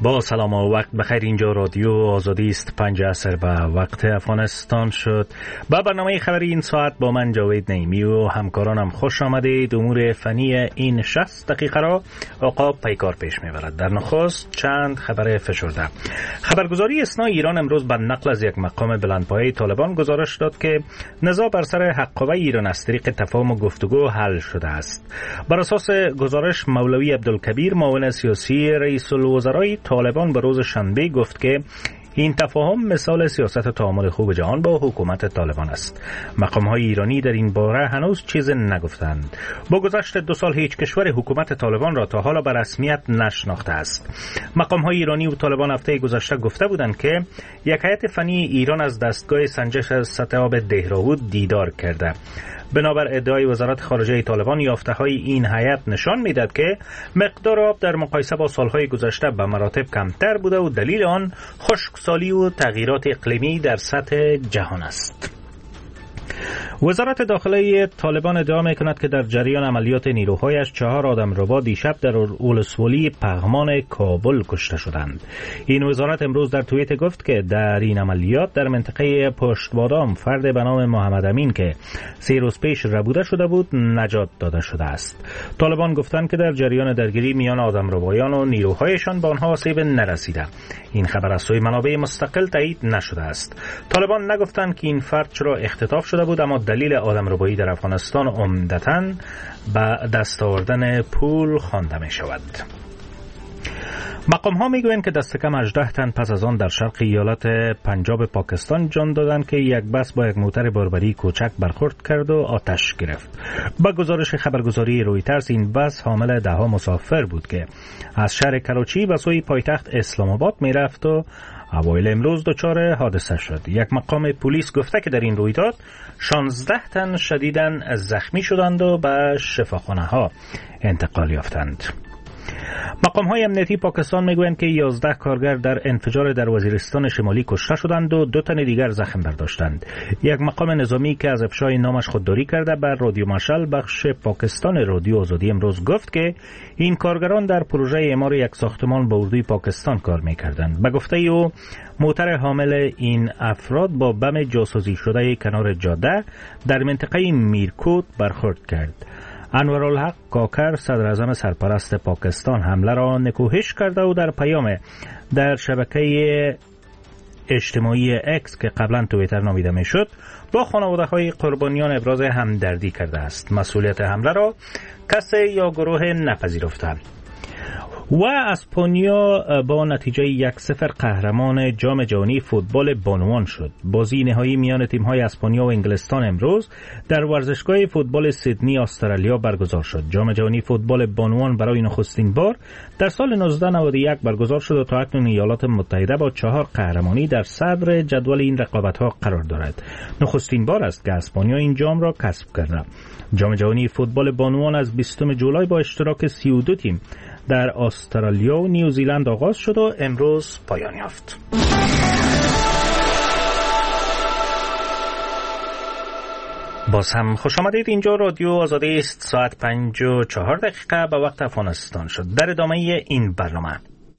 با سلام و وقت بخیر. اینجا رادیو آزادی است. 5 عصر به وقت افغانستان شد. با برنامه خبری این ساعت با من جاوید نعیمی و همکارانم خوش آمدید. امور فنی این 60 دقیقه را آقا پیکار پیش میبرد. در نخست چند خبر فشرده. خبرگزاری اسنا ایران امروز به نقل از یک مقام بلندپایه طالبان گزارش داد که نزاع بر سر حقابه ایران از طریق تفاهم و گفتگو حل شده است. بر اساس گزارش مولوی عبدالکبیر معاون سیاسی رئیس الوزرای طالبان به روز شنبه گفت که این تفاهم مثال سیاست تعامل خوب جهان با حکومت طالبان است. مقام‌های ایرانی در این باره هنوز چیز نگفتند. با گذشت 2 سال هیچ کشور حکومت طالبان را تا حالا به رسمیت نشناخته است. مقام‌های ایرانی و طالبان هفته گذشته گفته بودند که یک هیئت فنی ایران از دستگاه سنجش سطح آب دهراود دیدار کرده. بنابر ادعای وزارت خارجه طالبان، یافته‌های این هیئت نشان می‌دهد که مقدار آب در مقایسه با سال‌های گذشته به مراتب کمتر بوده و دلیل آن خشکسالی و تغییرات اقلیمی در سطح جهان است. وزارت داخلی طالبان ادعا می‌کند که در جریان عملیات نیروهایش 4 آدمربا دیشب در ولسوالی پغمان کابل کشته شدند. این وزارت امروز در توییت گفت که در این عملیات در منطقه پشت بادام فرد به نام محمد امین که 3 روز پیش ربوده شده بود نجات داده شده است. طالبان گفتند که در جریان درگیری میان آدمربایان و نیروهایشان به آنها آسیب نرسیده. این خبر از سوی منابع مستقل تایید نشده است. طالبان نگفتند که این فرد چرا اختطاف شده بود، اما دلیل آدمربایی در افغانستان عمدتاً به دست آوردن پول خوانده می شود. مقام ها می گویند که دست کم 18 تن پس از آن در شرق ایالت پنجاب پاکستان جان دادند که یک بس با یک موتر باربری کوچک برخورد کرد و آتش گرفت. با گزارش خبرگزاری رویترز این بس حامل 10 مسافر بود که از شهر کراچی به سوی پایتخت اسلام آباد می رفت و اوایل امروز دچار حادثه شد. یک مقام پلیس گفته که در این رویداد 16 تن شدیداً زخمی شدند و به شفاخانه ها انتقال یافتند. مقام های امنیتی پاکستان میگویند که 11 کارگر در انفجار در وزیرستان شمالی کشته شدند و 2 تن دیگر زخم برداشتند. یک مقام نظامی که از افشای نامش خودداری کرده بر رادیو مشعل بخش پاکستان رادیو آزادی امروز گفت که این کارگران در پروژه اعمار یک ساختمان با اردوی پاکستان کار میکردند. به گفته او موتر حامل این افراد با بم جاسوسی شده کنار جاده در منطقه میرکوت برخورد کرد. انورالحق کاکر صدر اعظم سرپرست پاکستان حمله را نکوهش کرده و در پیام در شبکه اجتماعی اکس که قبلا توییتر نامیده میشد با خانواده های قربانیان ابراز همدردی کرده است. مسئولیت حمله را کسی یا گروه نپذیرفته. و اسپانیا با نتیجه 1-0 قهرمان جام جهانی فوتبال بانوان شد. بازی نهایی میان تیم‌های اسپانیا و انگلستان امروز در ورزشگاه فوتبال سیدنی استرالیا برگزار شد. جام جهانی فوتبال بانوان برای نخستین بار در سال 1991 برگزار شد و تا اکنون ایالات متحده با 4 قهرمانی در صدر جدول این رقابت‌ها قرار دارد. نخستین بار است که اسپانیا این جام را کسب کرده. جام جهانی فوتبال بانوان از 20 جولای با اشتراک 32 تیم در استرالیا و نیوزیلند آغاز شد و امروز پایان یافت. باز هم خوش آمدید. اینجا رادیو آزادی است. ساعت 5:04 به وقت افغانستان شد. در ادامه این برنامه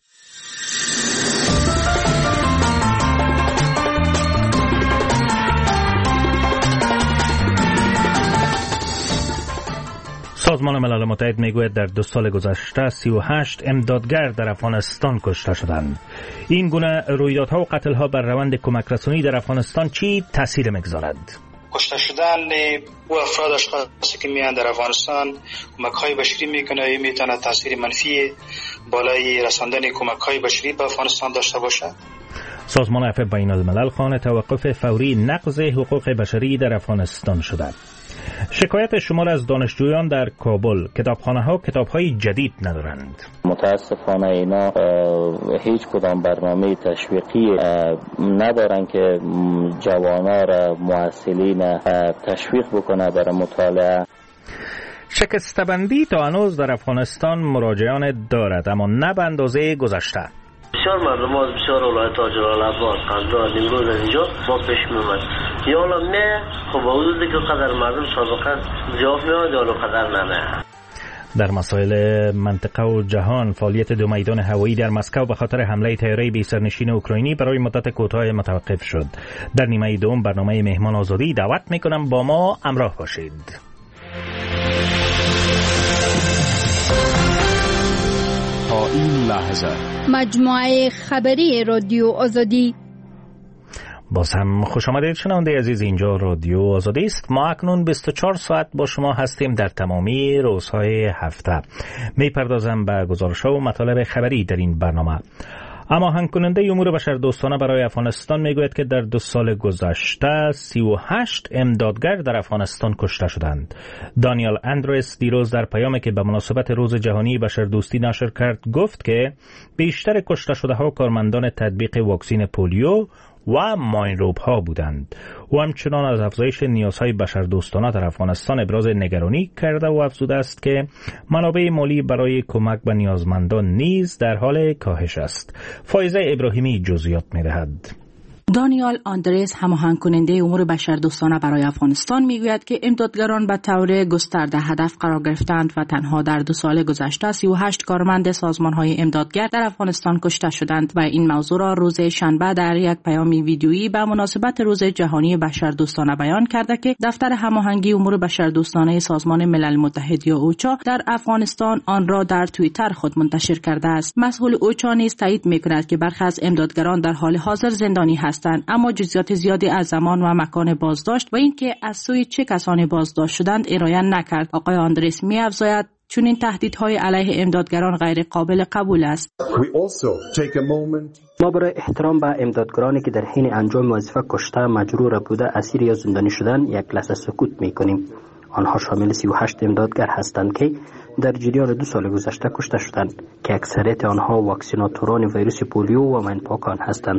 سازمان ملل متحد میگوید در 2 سال گذشته 38 امدادگر در افغانستان کشته شدند. این گونه رویدادها و قتل‌ها بر روند کمک رسانی در افغانستان چی تاثیر میگذارد؟ کشته شدن و افراد اشخاصی که میان در افغانستان کمک‌های بشری میکنه، این میتونه تاثیر منفی بالای رساندن کمک‌های بشری به افغانستان داشته باشه. سازمان عفو بین الملل خواهان توقف فوری نقض حقوق بشری در افغانستان شده. شکایت شمار از دانشجویان در کابل کتابخانه‌ها کتاب‌های جدید ندارند. متاسفانه اینا هیچ کدام برنامه تشویقی ندارن که جوانان را محصلین تشویق بکنه برای مطالعه. شکسته‌بندی تا هنوز در افغانستان مراجعان دارد، اما نه به اندازه گذشته. بسیار مردم از بسیار ولایت تاجرالعباس قندهار امروز اینجا با پیش می‌آمد. یالا نه خب با حدودی که قدر مردم سابقا زیاد میاد یالا قدر نه. در مسائل منطقه و جهان، فعالیت دو میدان هوایی در مسکو به خاطر حمله طیاره بی سرنشین اوکراینی برای مدت کوتاه متوقف شد. در نیمه دوم برنامه مهمان آزادی دعوت میکنم با ما همراه باشید. تا این لحظه مجموعه خبری رادیو آزادی. باز هم خوش آمدید شنونده عزیز، اینجا رادیو آزادی است. ما اکنون 24 ساعت با شما هستیم در تمامی روزهای هفته. میپردازم به گزارش‌ها و مطالب خبری در این برنامه. اما هماهنگ کننده امور بشردوستانه برای افغانستان میگوید که در 2 سال گذشته 38 امدادگر در افغانستان کشته شدند. دانیال اندرس دیروز در پیامی که به مناسبت روز جهانی بشردوستی نشر کرد گفت که بیشتر کشته شده ها کارمندان تطبیق واکسن پولیو و ماینروب ها بودند. او همچنان از افزایش نیازهای بشردوستانه در افغانستان ابراز نگرانی کرده و افزوده است که منابع مالی برای کمک به نیازمندان نیز در حال کاهش است. فایزه ابراهیمی جزئیات می‌دهد. دانیال آندرس هماهنگ کننده امور بشردوستانه برای افغانستان میگوید که امدادگران به طور گسترده هدف قرار گرفتند و تنها در 2 سال گذشته 38 کارمند سازمان‌های امدادگر در افغانستان کشته شدند و این موضوع را روز شنبه در یک پیام ویدیویی به مناسبت روز جهانی بشردوستانه بیان کرده که دفتر هماهنگی امور بشردوستانه سازمان ملل متحد یا اوچا در افغانستان آن را در توییتر خود منتشر کرده است. مسئول اوچا نیز تایید می‌کند که برخی از امدادگران در حال حاضر زندانی هستند، اما جزئیات زیادی از زمان و مکان بازداشت و اینکه از سوی چه کسانی بازداشت شدند ارائه نکرد. آقای آندرس می‌افزاید چون این تهدیدهای علیه امدادگران غیر قابل قبول است. ما برای احترام به امدادگرانی که در حین انجام وظیفه کشته، مجروح بوده، اسیر یا زندانی شدن یک لحظه سکوت می‌کنیم. آنها شامل 38 امدادگر هستند که در جریان 2 سال گذشته کشته شدند که اکثریت آنها واکسیناتوران ویروس پولیو و مینپاکان هستند.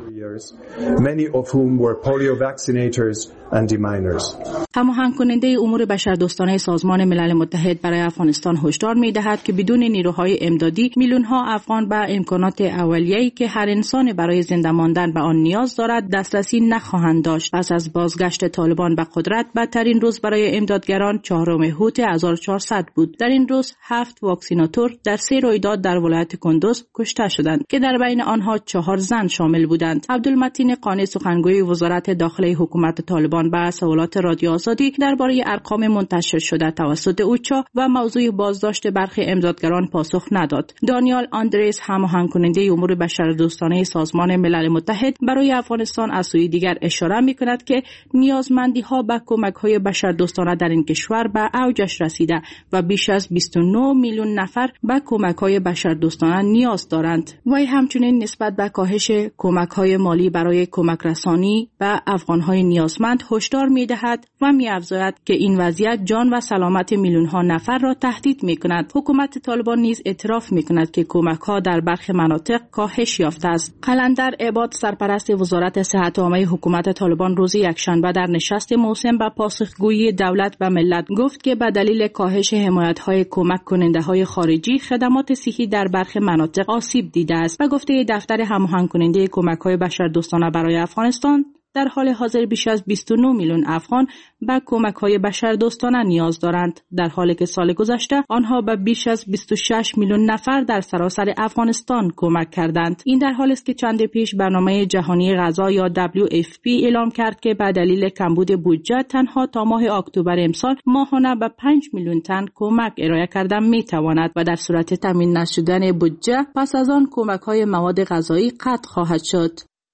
Many of whom were polio vaccinators and deminers. هماهنگ کننده امور بشردوستانه سازمان ملل متحد برای افغانستان هشدار می‌دهد که بدون نیروهای امدادی میلیون‌ها افغان به امکانات اولیه‌ای که هر انسان برای زنده ماندن به آن نیاز دارد دسترسی نخواهند داشت. پس از بازگشت طالبان به قدرت، بدترین روز برای امدادگران 4 اوت 1400 بود. در این روز 7 واکسیناتور در 3 رویداد در ولایت کندوز کشته شدند که در بین آنها 4 زن شامل بودند. عبدالمتین قانی سخنگوی وزارت داخلی حکومت طالبان به سوالات رادیو آزادی درباره ارقام منتشر شده توسط اوچا و موضوع بازداشت برخی امدادگران پاسخ نداد. دانیال آندرس هماهنگ کننده امور بشردوستانه سازمان ملل متحد برای افغانستان از سوی دیگر اشاره می‌کند که نیازمندی‌ها به کمک‌های بشردوستانه در این کشور به اوجش رسیده و بیش از 29 میلیون نفر به کمک‌های بشردوستانه نیاز دارند. وی همچنین نسبت به کاهش کمک‌های مالی برای کمک رسانی به افغان‌های نیازمند هشدار می‌دهد و می‌افزاید که این وضعیت جان و سلامت میلیون‌ها نفر را تهدید می‌کند. حکومت طالبان نیز اعتراف می‌کند که کمک‌ها در برخی مناطق کاهش یافته است. قلندر عباد سرپرست وزارت صحت عامه حکومت طالبان روز یکشنبه در نشست موسم به پاسخگویی دولت و ملت گفت که به دلیل کاهش حمایت‌های کمک کننده‌های خارجی خدمات صحی در برخی مناطق آسیب دیده است. و گفته دفتر هماهنگ کننده کمک‌های بشردوستانه برای افغانستان در حال حاضر بیش از 29 میلیون افغان به کمک‌های بشردوستانه نیاز دارند، در حالی که سال گذشته آنها به بیش از 26 میلیون نفر در سراسر افغانستان کمک کردند. این در حالی است که چند پیش برنامه جهانی غذا یا WFP اعلام کرد که به دلیل کمبود بودجه تنها تا ماه اکتبر امسال ماهانه به 5 میلیون تن کمک ارائه کردن می‌تواند و در صورت تامین نشدن بودجه پس از آن کمک‌های مواد غذایی قطع خواهد شد.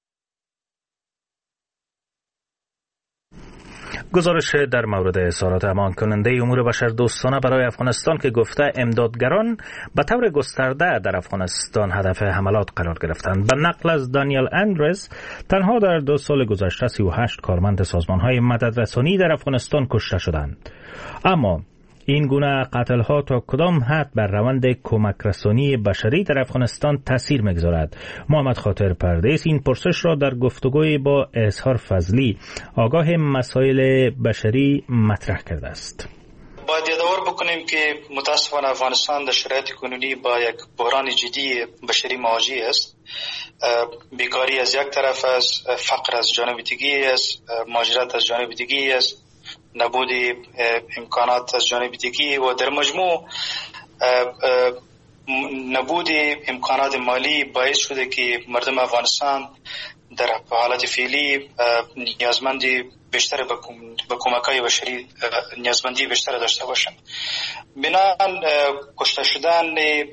گزارش در مورد اظهارات امان کننده امور بشردوستانه برای افغانستان که گفته امدادگران به طور گسترده در افغانستان هدف حملات قرار گرفتند. به نقل از دانیال اندرس، تنها در 2 سال گذشته 38 کارمند سازمان‌های مددرسانی در افغانستان کشته شدند. اما این گونه قتل‌ها تا کدام حد بر روند کمک رسانی بشری در افغانستان تاثیر می‌گذارد؟ محمد خاطر پردیس این پرسش را در گفتگوی با اظهار فضلی آگاه مسائل بشری مطرح کرده است. باید یادآور بکنیم که متاسفانه افغانستان در شرایط کنونی با یک بحران جدی بشری مواجه است. بیکاری از یک طرف است، فقر از جانب دیگری است، مهاجرت از جانب دیگری است، نبود امکانات از جانب دیگری و در مجموع نبود امکانات مالی باعث شده که مردم افغانستان در حالت فعلی نیازمندی بیشتر به کمک‌های بشری نیازمندی بیشتر داشته باشند. بنابراین کشته شدن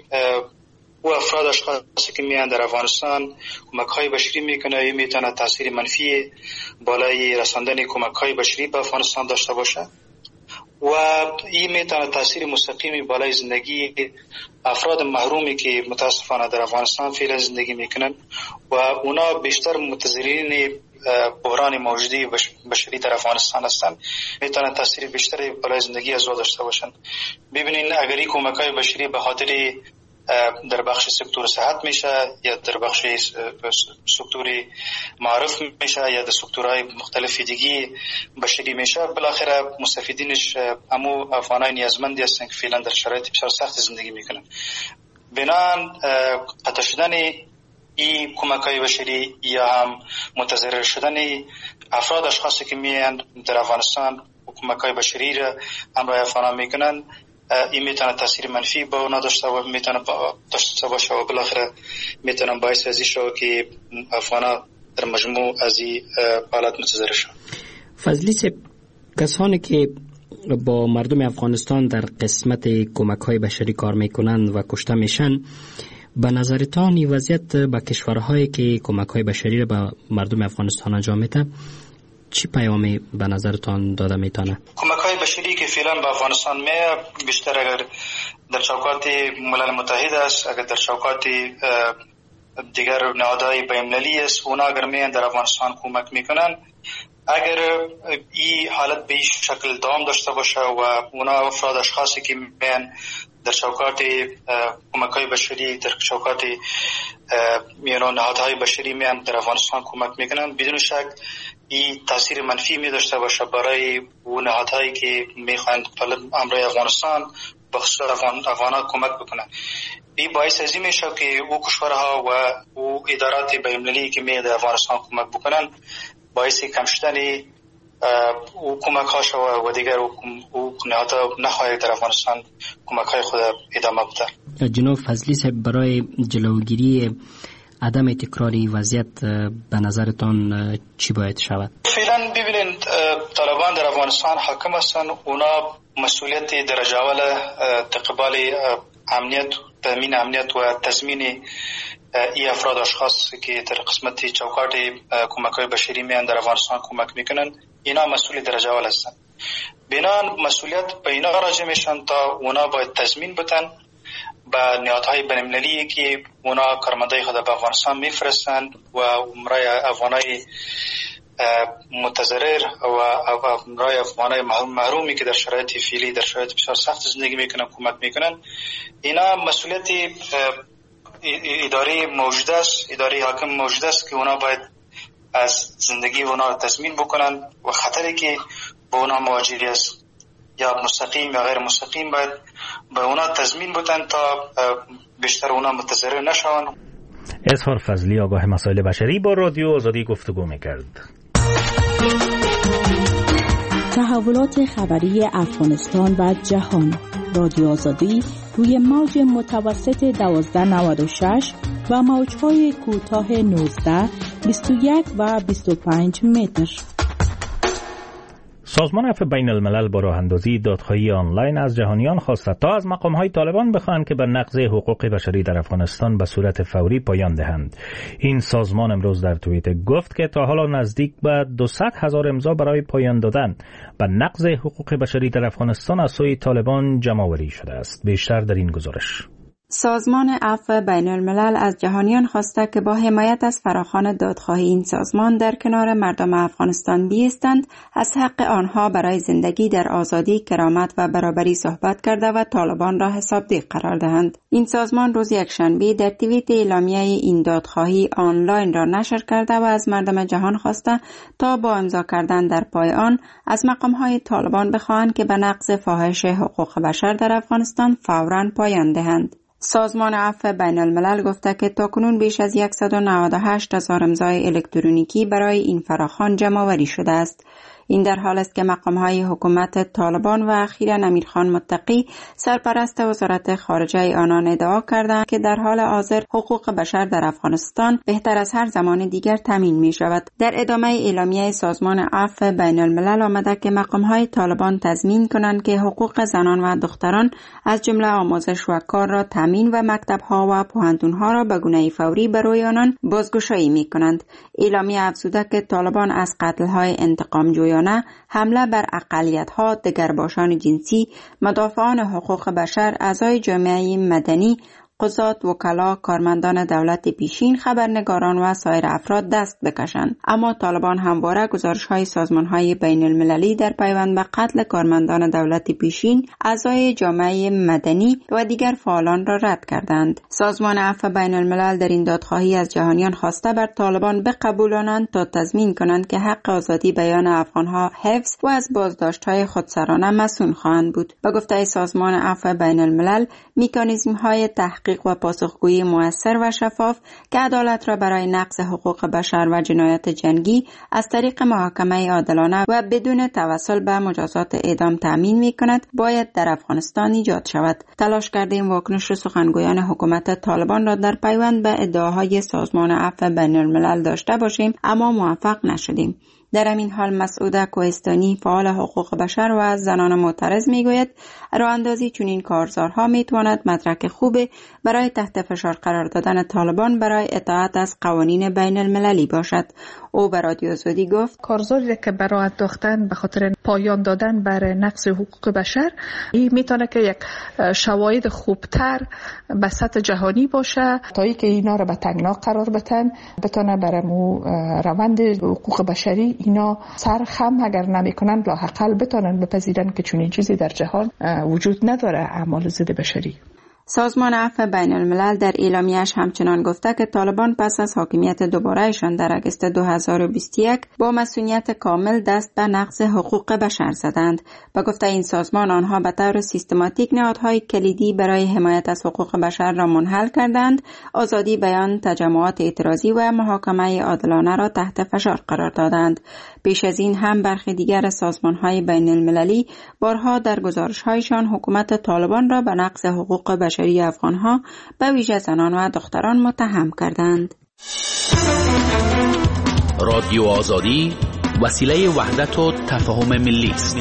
و افراد اشخاصی که میان در افغانستان کمک‌های بشری میکنه، این میتونه تاثیر منفی بالای رساندن کمک‌های بشری به افغانستان داشته باشه و این میتونه تاثیر مستقیمی بالای زندگی افراد محرومی که متاسفانه در افغانستان فعلا زندگی میکنن و اونا بیشتر متضررین بحران موجودی بشری در افغانستان هستند، میتونه تاثیر بیشتری بالای زندگی از داشته باشند. ببینین اگر این کمک‌های بشری به خاطر در بخش سکتور صحت میشه یا در بخش سکتور معارف میشه یا در سکتورهای مختلف دیگه بشری میشه، بالاخره مستفیدینش همو افغانای نیازمندی هستند که فعلا در شرایط بسیار سخت زندگی میکنن. بنابراین قطع شدن این کمک‌های بشری یا هم متضرر شدن افراد اشخاصی که میان در افغانستان کمک‌های بشری را همراه افغانان میکنن، این میتونه تاثیر منفی به اونا داشته باشه و بالاخره میتونه باعث ازی شو که افغانا در مجموع از این حالت متضرر شد. فضلی صاحب، کسانی که با مردم افغانستان در قسمت کمک‌های بشری کار میکنند و کشته میشن، به نظرتان این وضعیت به کشورهایی که کمک‌های بشری را به مردم افغانستان انجام میده چی پیامی به نظرتان داده میتونه؟ کمک‌های بشری که فعلا به افغانستان بیشتر اگر در چوکات ملل متحد است، اگر در چوکات دیگر نهادهای بین‌المللی است، اونا اگر میان در افغانستان کمک میکنن، اگر این حالت به این شکل دوام داشته باشه و اونا افراد اشخاصی که میان در چوکات کمک‌های بشری در چوکات نهادهای بشری میان در افغانستان کمک میکنن، بدون شک این تاثیر منفی می داشته باشه برای اون نهادهایی که میخواهند امروی افغانستان بخصوص افغانان کمک بکنن. این باعث ازی میشه که او کشورها و او ادارات بین‌المللی که می در افغانستان کمک بکنن باعث کم شدن او کمک ها شود و دیگر او نهادها نخواهد در افغانستان کمک های خود ادامه بده. جناب فضلی صاحب، برای جلوگیری عدم تکراری وضعیت به نظرتان چی باید شود؟ فعلا ببینید طالبان در افغانستان حاکم هستند، اونا مسئولیت درجه اول تقبال امنیت، تامین امنیت و تضمین ای افراد اشخاص که در قسمت چوکات کمک‌های بشری میان در افغانستان کمک میکنن، اینا مسئول درجه اول هستند. بنابراین مسئولیت به اینا راجع میشن تا اونا باید تضمین بدن با نهادهای بین‌المللی که اونا کارمندای خود به افغانستان میفرستند و امرای افغانای متضرر و امرای افغانای محرومی که در شرایط فعلی در شرایط بسیار سخت زندگی میکنن کمک میکنن. اینا مسئولیت اداره موجود است، اداره حاکم موجود است که اونا باید از زندگی اونا تضمین بکنن و خطری که به اونا مواجه است یا مستقیم یا غیر مستقیم باید به اونا تضمین بدن تا بیشتر اونا متضرر نشون. اظهار فضلی، آگاه مسائل بشری، با رادیو آزادی گفتگو میکرد. تحولات خبری افغانستان و جهان. رادیو آزادی روی موج متوسط 1296 و موج‌های کوتاه 19، 21 و 25 متر. سازمان عفو بین الملل با راه اندازی دادخواهی آنلاین از جهانیان خواسته تا از مقام‌های طالبان بخواهند که به نقض حقوق بشری در افغانستان به صورت فوری پایان دهند. این سازمان امروز در توییتر گفت که تا حالا نزدیک به 200,000 امضا برای پایان دادن به نقض حقوق بشری در افغانستان از سوی طالبان جمع‌آوری شده است. بیشتر در این گزارش. سازمان عفو بین الملل از جهانیان خواسته که با حمایت از فراخوان دادخواهی این سازمان در کنار مردم افغانستان بیستند، از حق آنها برای زندگی در آزادی، کرامت و برابری صحبت کرده و طالبان را حسابدید قرار دهند. این سازمان روز یکشنبه در توییت اعلامیه این دادخواهی آنلاین را نشر کرده و از مردم جهان خواسته تا با امضا کردن در پای آن از مقام‌های طالبان بخواهند که به نقض فاحش حقوق بشر در افغانستان فوراً پایان دهند. سازمان عفو بین الملل گفته که تاکنون بیش از 198,000 امضای الکترونیکی برای این فراخوان جمع‌آوری شده است. این در حال است که مقام‌های حکومت طالبان و اخیراً امیرخان متقی سرپرست وزارت خارجه آنان ادعا کردند که در حال حاضر حقوق بشر در افغانستان بهتر از هر زمان دیگر تامین می‌شود. در ادامه اعلامیه سازمان عفو بین الملل آمده که مقام‌های طالبان تضمین کنند که حقوق زنان و دختران از جمله آموزش و کار را تامین و مکتب‌ها و پوهنتون‌ها را به گونه فوری برای آنان بازگشایی می‌کنند. اعلامیه افزوده که طالبان از قتل‌های انتقام جویانه، حمله بر اقلیت‌ها، دگرباشان جنسی، مدافعان حقوق بشر، اعضای جامعه مدنی، قضات، وکلا، کارمندان دولت پیشین، خبرنگاران و سایر افراد دست بکشند. اما طالبان همواره گزارش‌های سازمان‌های بین المللی در پیوند به قتل کارمندان دولت پیشین، اعضای جامعه مدنی و دیگر فعالان را رد کردند. سازمان عفو بین الملل در این دادخواهی از جهانیان خواسته بر طالبان بقبولانند تا تضمین کنند که حق آزادی بیان افغان‌ها حفظ و از بازداشت‌های خودسرانه مسئول خواهند بود. به گفته سازمان عفو بین الملل، مکانیزم‌های تحقیق و پاسخگویی مؤثر و شفاف که عدالت را برای نقض حقوق بشر و جنایات جنگی از طریق محاکمه عادلانه و بدون توسل به مجازات اعدام تأمین می‌کند باید در افغانستان ایجاد شود. تلاش کردیم واکنش سخنگویان حکومت طالبان را در پیوند به ادعاهای سازمان عفو بین الملل داشته باشیم، اما موفق نشدیم. در همین حال مسعود کوهستانی، فعال حقوق بشر و از زنان معترض میگوید راه اندازی چنین کارزارها میتواند مدرک خوبی برای تحت فشار قرار دادن طالبان برای اطاعت از قوانین بین المللی باشد. او به رادیو آزادی گفت کارزاری که برای انداختن به خاطر پایان دادن بر نقض حقوق بشر این میتونه که یک شواهد خوبتر به سطح جهانی باشه تا اینکه اینا را به تنگنا قرار بدن، بتونه برامو روند حقوق بشری اینا سر خم اگر نمیکنن لاحقل بتونن بپذیرن که چنین چیزی در جهان وجود نداره، اعمال ضد بشری. سازمان عفو بین الملل در اعلامیه‌اش همچنان گفته که طالبان پس از حاکمیت دوبارهشان در اگست 2021 با مسئولیت کامل دست به نقض حقوق بشر زدند. به گفته این سازمان آنها به طور سیستماتیک نهادهای کلیدی برای حمایت از حقوق بشر را منحل کردند، آزادی بیان، تجمعات اعتراضی و محاکمه عادلانه را تحت فشار قرار دادند. پیش از این هم برخی دیگر سازمان‌های بین المللی بارها در گزارش‌هایشان حکومت طالبان را به نقض حقوق بشری افغان‌ها به ویژه زنان و دختران متهم کردند. رادیو آزادی وسیله وحدت و تفاهم ملی است.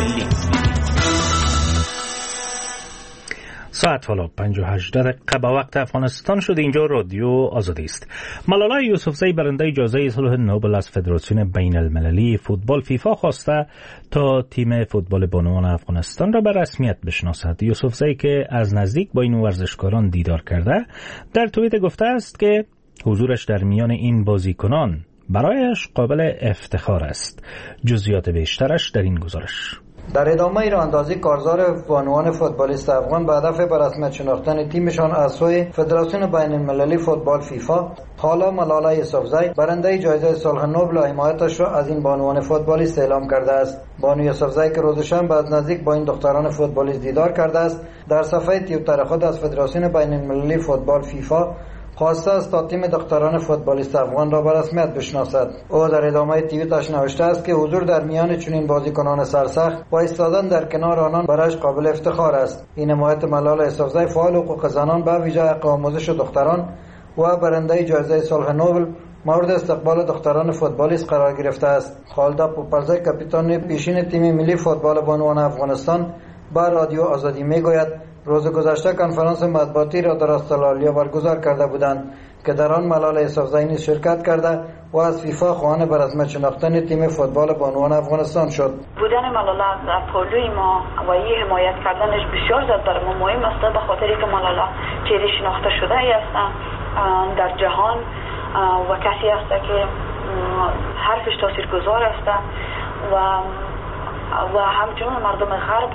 ساعت حالا 58 دقیقه به وقت افغانستان شد. اینجا رادیو آزادی است. ملالا یوسفزئی برنده اجازه صلح نوبل از فدراسیون بین المللی فوتبال فیفا خواسته تا تیم فوتبال بانوان افغانستان را به رسمیت بشناسد. یوسفزئی که از نزدیک با این ورزشکاران دیدار کرده در توییت گفته است که حضورش در میان این بازیکنان برایش قابل افتخار است. جزئیات بیشترش در این گزارش. در ادامه راهاندازی کارزار بانوان فوتبالیست افغان به هدف به رسمیت شناختن تیمشان از سوی فدراسیون بین المللی فوتبال فیفا، حالا ملالا یوسفزئی برنده جایزه صلح نوبل و حمایتش را از این بانوان فوتبالیست اعلام کرده است. بانو یوسفزئی که روز شنبه از نزدیک با این دختران فوتبالیست دیدار کرده است، در صفحه توییتر خود از فدراسیون بین المللی فوتبال فیفا خواسته است تا تیم دختران فوتبالیست افغان را به رسمیت بشناسد. او در ادامه توییتش نوشته است که حضور در میان چنین بازیکنان سرسخت و ایستادن در کنار آنان برایش قابل افتخار است. این حمایت ملالا یوسفزئی، فعال حقوق زنان به ویژه حق آموزش دختران و برنده جایزه صلح نوبل، مورد استقبال دختران فوتبالیست قرار گرفته است. خالده پوپلزئی کاپیتان پیشین تیم ملی فوتبال بانوان افغانستان با رادیو آزادی میگوید روز گذشته کنفرانس مطبوعاتی را در استرالیا برگزار کرده بودند که در آن ملالا یوسفزئی نیز شرکت کرده و از فیفا خواهان به رسمیت شناختن تیم فوتبال بانوان افغانستان شد. بودن ملالا در پولوی ما و این حمایت کردنش بسیار زیاد برای ما مهم است، به خاطری که ملالا چهره شناخته شده است در جهان و کسی است که حرفش تاثیرگذار است و همچنین مردم غرب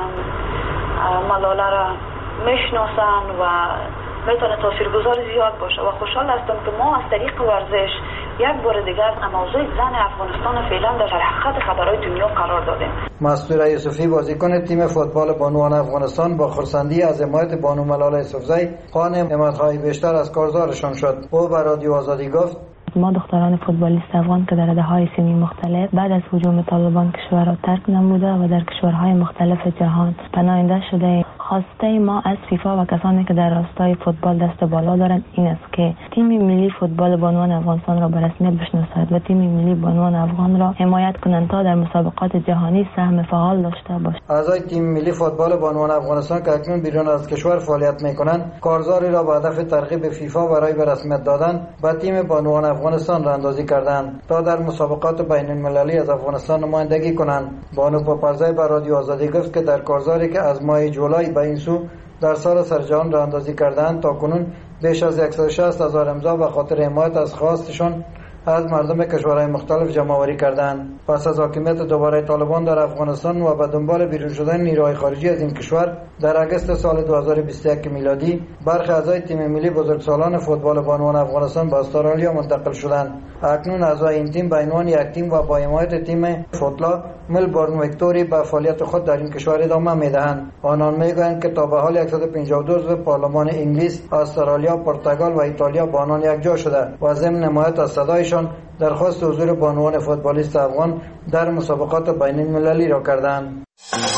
ملالا را میشناسن و میتونه تاثیرگذار زیاد باشه و خوشحال هستم که ما از طریق ورزش یک بار دیگر موضوع زن افغانستان فعلا در حقیقت خبرهای دنیا قرار دادیم. مسعود یوسفی بازیکن تیم فوتبال بانوان افغانستان با خرسندی از حمایت بانو ملالا یوسفزئی خواهان حمایت‌های بیشتر از کارزارشان شد. او به رادیو آزادی گفت ما دختران فوتبالیست افغان که در رده سنی مختلف بعد از هجوم طالبان کشور را ترک نموده و در کشورهای مختلف جهان پناهنده شده، خواسته ما از فیفا و کسانی که در راستای فوتبال دست بالا دارند این است که تیم ملی فوتبال بانوان افغانستان را به رسمیت بشناسد و تیم ملی بانوان افغان را حمایت کنند تا در مسابقات جهانی سهم فعال داشته باشد. اعضای تیم ملی فوتبال بانوان افغانستان که اکنون بیرون از کشور فعالیت می‌کنند، کارزاری را به هدف ترغیب فیفا برای به رسمیت دادن به تیم بانوان افغانستان راهاندازی کردند تا در مسابقات بین‌المللی از افغانستان نمایندگی کنند. بانو پاپرزای به رادیو آزادی گفت که در کارزاری که از ماه جولای به این سو در سراسر جهان راهاندازی کردند، تاکنون بیش از 160,000 امضا به خاطر حمایت از خواستشان از مردم کشورهای مختلف جمع‌آوری کردند. پس از حاکمیت دوباره طالبان در افغانستان و به دنبال بیرون شدن نیروهای خارجی از این کشور، در اگست سال 2021 میلادی برخی اعضای تیم ملی بزرگسالان فوتبال بانوان افغانستان به استرالیا منتقل شدند. اکنون اعضای این تیم به عنوان یک تیم و با حمایت تیم فوتلا ملبورن ویکتوری به فعالیت خود در این کشور ادامه می‌دهند. آنان می‌گویند که تا به حال 152 عضو پارلمان انگلیس، استرالیا، پرتغال و ایتالیا با آنان یکجا شده و ضمن حمایت از صدایشان درخواست حضور بانوان فوتبالیست افغان در مسابقات بین‌المللی را کردند.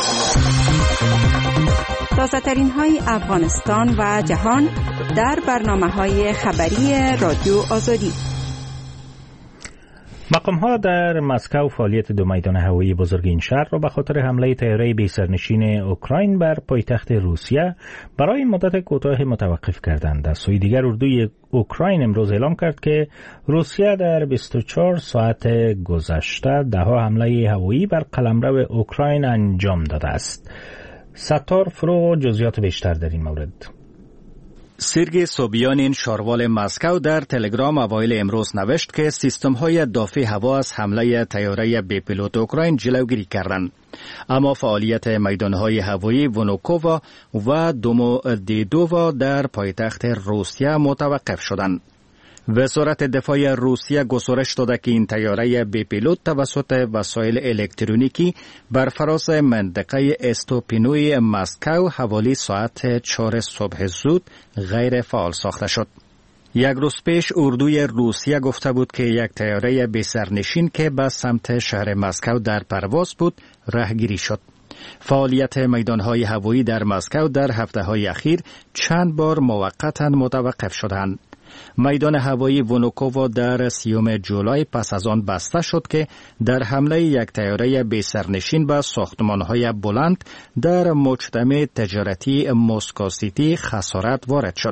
تازه‌ترین های افغانستان و جهان در برنامه‌های خبری رادیو آزادی. مقام‌ها در مسکو فعالیت دو میدان هوایی بزرگ این شهر را به خاطر حمله طیاره بی سرنشین اوکراین بر پایتخت روسیه برای مدت کوتاه متوقف کردند. در سوی دیگر اردوی اوکراین امروز اعلام کرد که روسیه در 24 ساعت گذشته 10 حمله هوایی بر قلمرو اوکراین انجام داده است. ستار فرو جزئیات بیشتر در این مورد. سرگی سوبیانین شاروال مسکو در تلگرام اوایل امروز نوشت که سیستم‌های دافع هوا از حمله طیاره بی پیلوت اوکراین جلوگیری کردند. اما فعالیت میدان‌های هوایی ونوکووا و دومودیدووا در پایتخت روسیه متوقف شدند. وزارت دفاع روسیه گزارش داده که این طیاره بی پیلوت توسط وسایل الکترونیکی بر فراز منطقه استوپینوی مسکو حوالی ساعت 4 صبح زود غیر فعال ساخته شد. یک روز پیش اردوی روسیه گفته بود که یک طیاره بی سرنشین که به سمت شهر مسکو در پرواز بود راهگیری شد. فعالیت میدان‌های هوایی در مسکو در هفته‌های اخیر چند بار موقتا متوقف شدند. میدان هوایی ونوکووا در 30 جولای پس از آن بسته شد که در حمله یک طیاره بی سرنشین به ساختمان‌های بلند در مجتمع تجارتی مسکو سیتی خسارت وارد شد.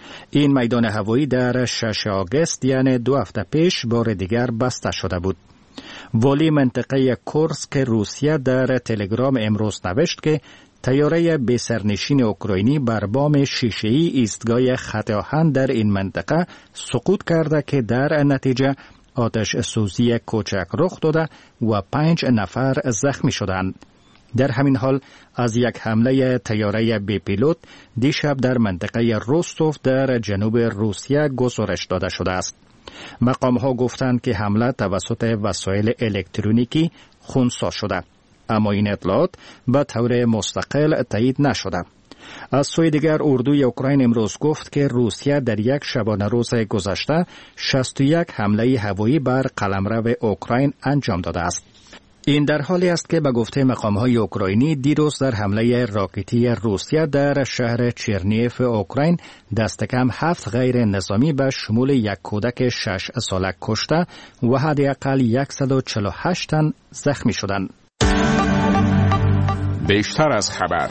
این میدان هوایی در 6 آگوست یعنی 2 هفته پیش بار دیگر بسته شده بود. والی منطقه کورسک روسیه در تلگرام امروز نوشت که طیاره بی سرنشین اوکراینی بر بام شیشه‌ای ایستگاه خط آهن در این منطقه سقوط کرده که در نتیجه آتش سوزی کوچک رخ داده و 5 نفر زخمی شدند. در همین حال از یک حمله طیاره بی پیلوت دیشب در منطقه روستوف در جنوب روسیه گزارش داده شده است. مقام‌ها گفتند که حمله توسط وسایل الکترونیکی خنثی شده، اما این اطلاعات به طور مستقل تایید نشده. از سوی دیگر اردوی اوکراین امروز گفت که روسیه در یک شبانه روز گذشته 61 حمله هوایی بر قلمرو اوکراین انجام داده است. این در حالی است که به گفته مقام‌های اوکراینی دیروز در حمله راکتی روسیه در شهر چرنیف اوکراین دست کم 7 غیر نظامی به شمول یک کودک 6 ساله کشته و حداقل 148 تن زخمی شدند. بیشتر از خبر.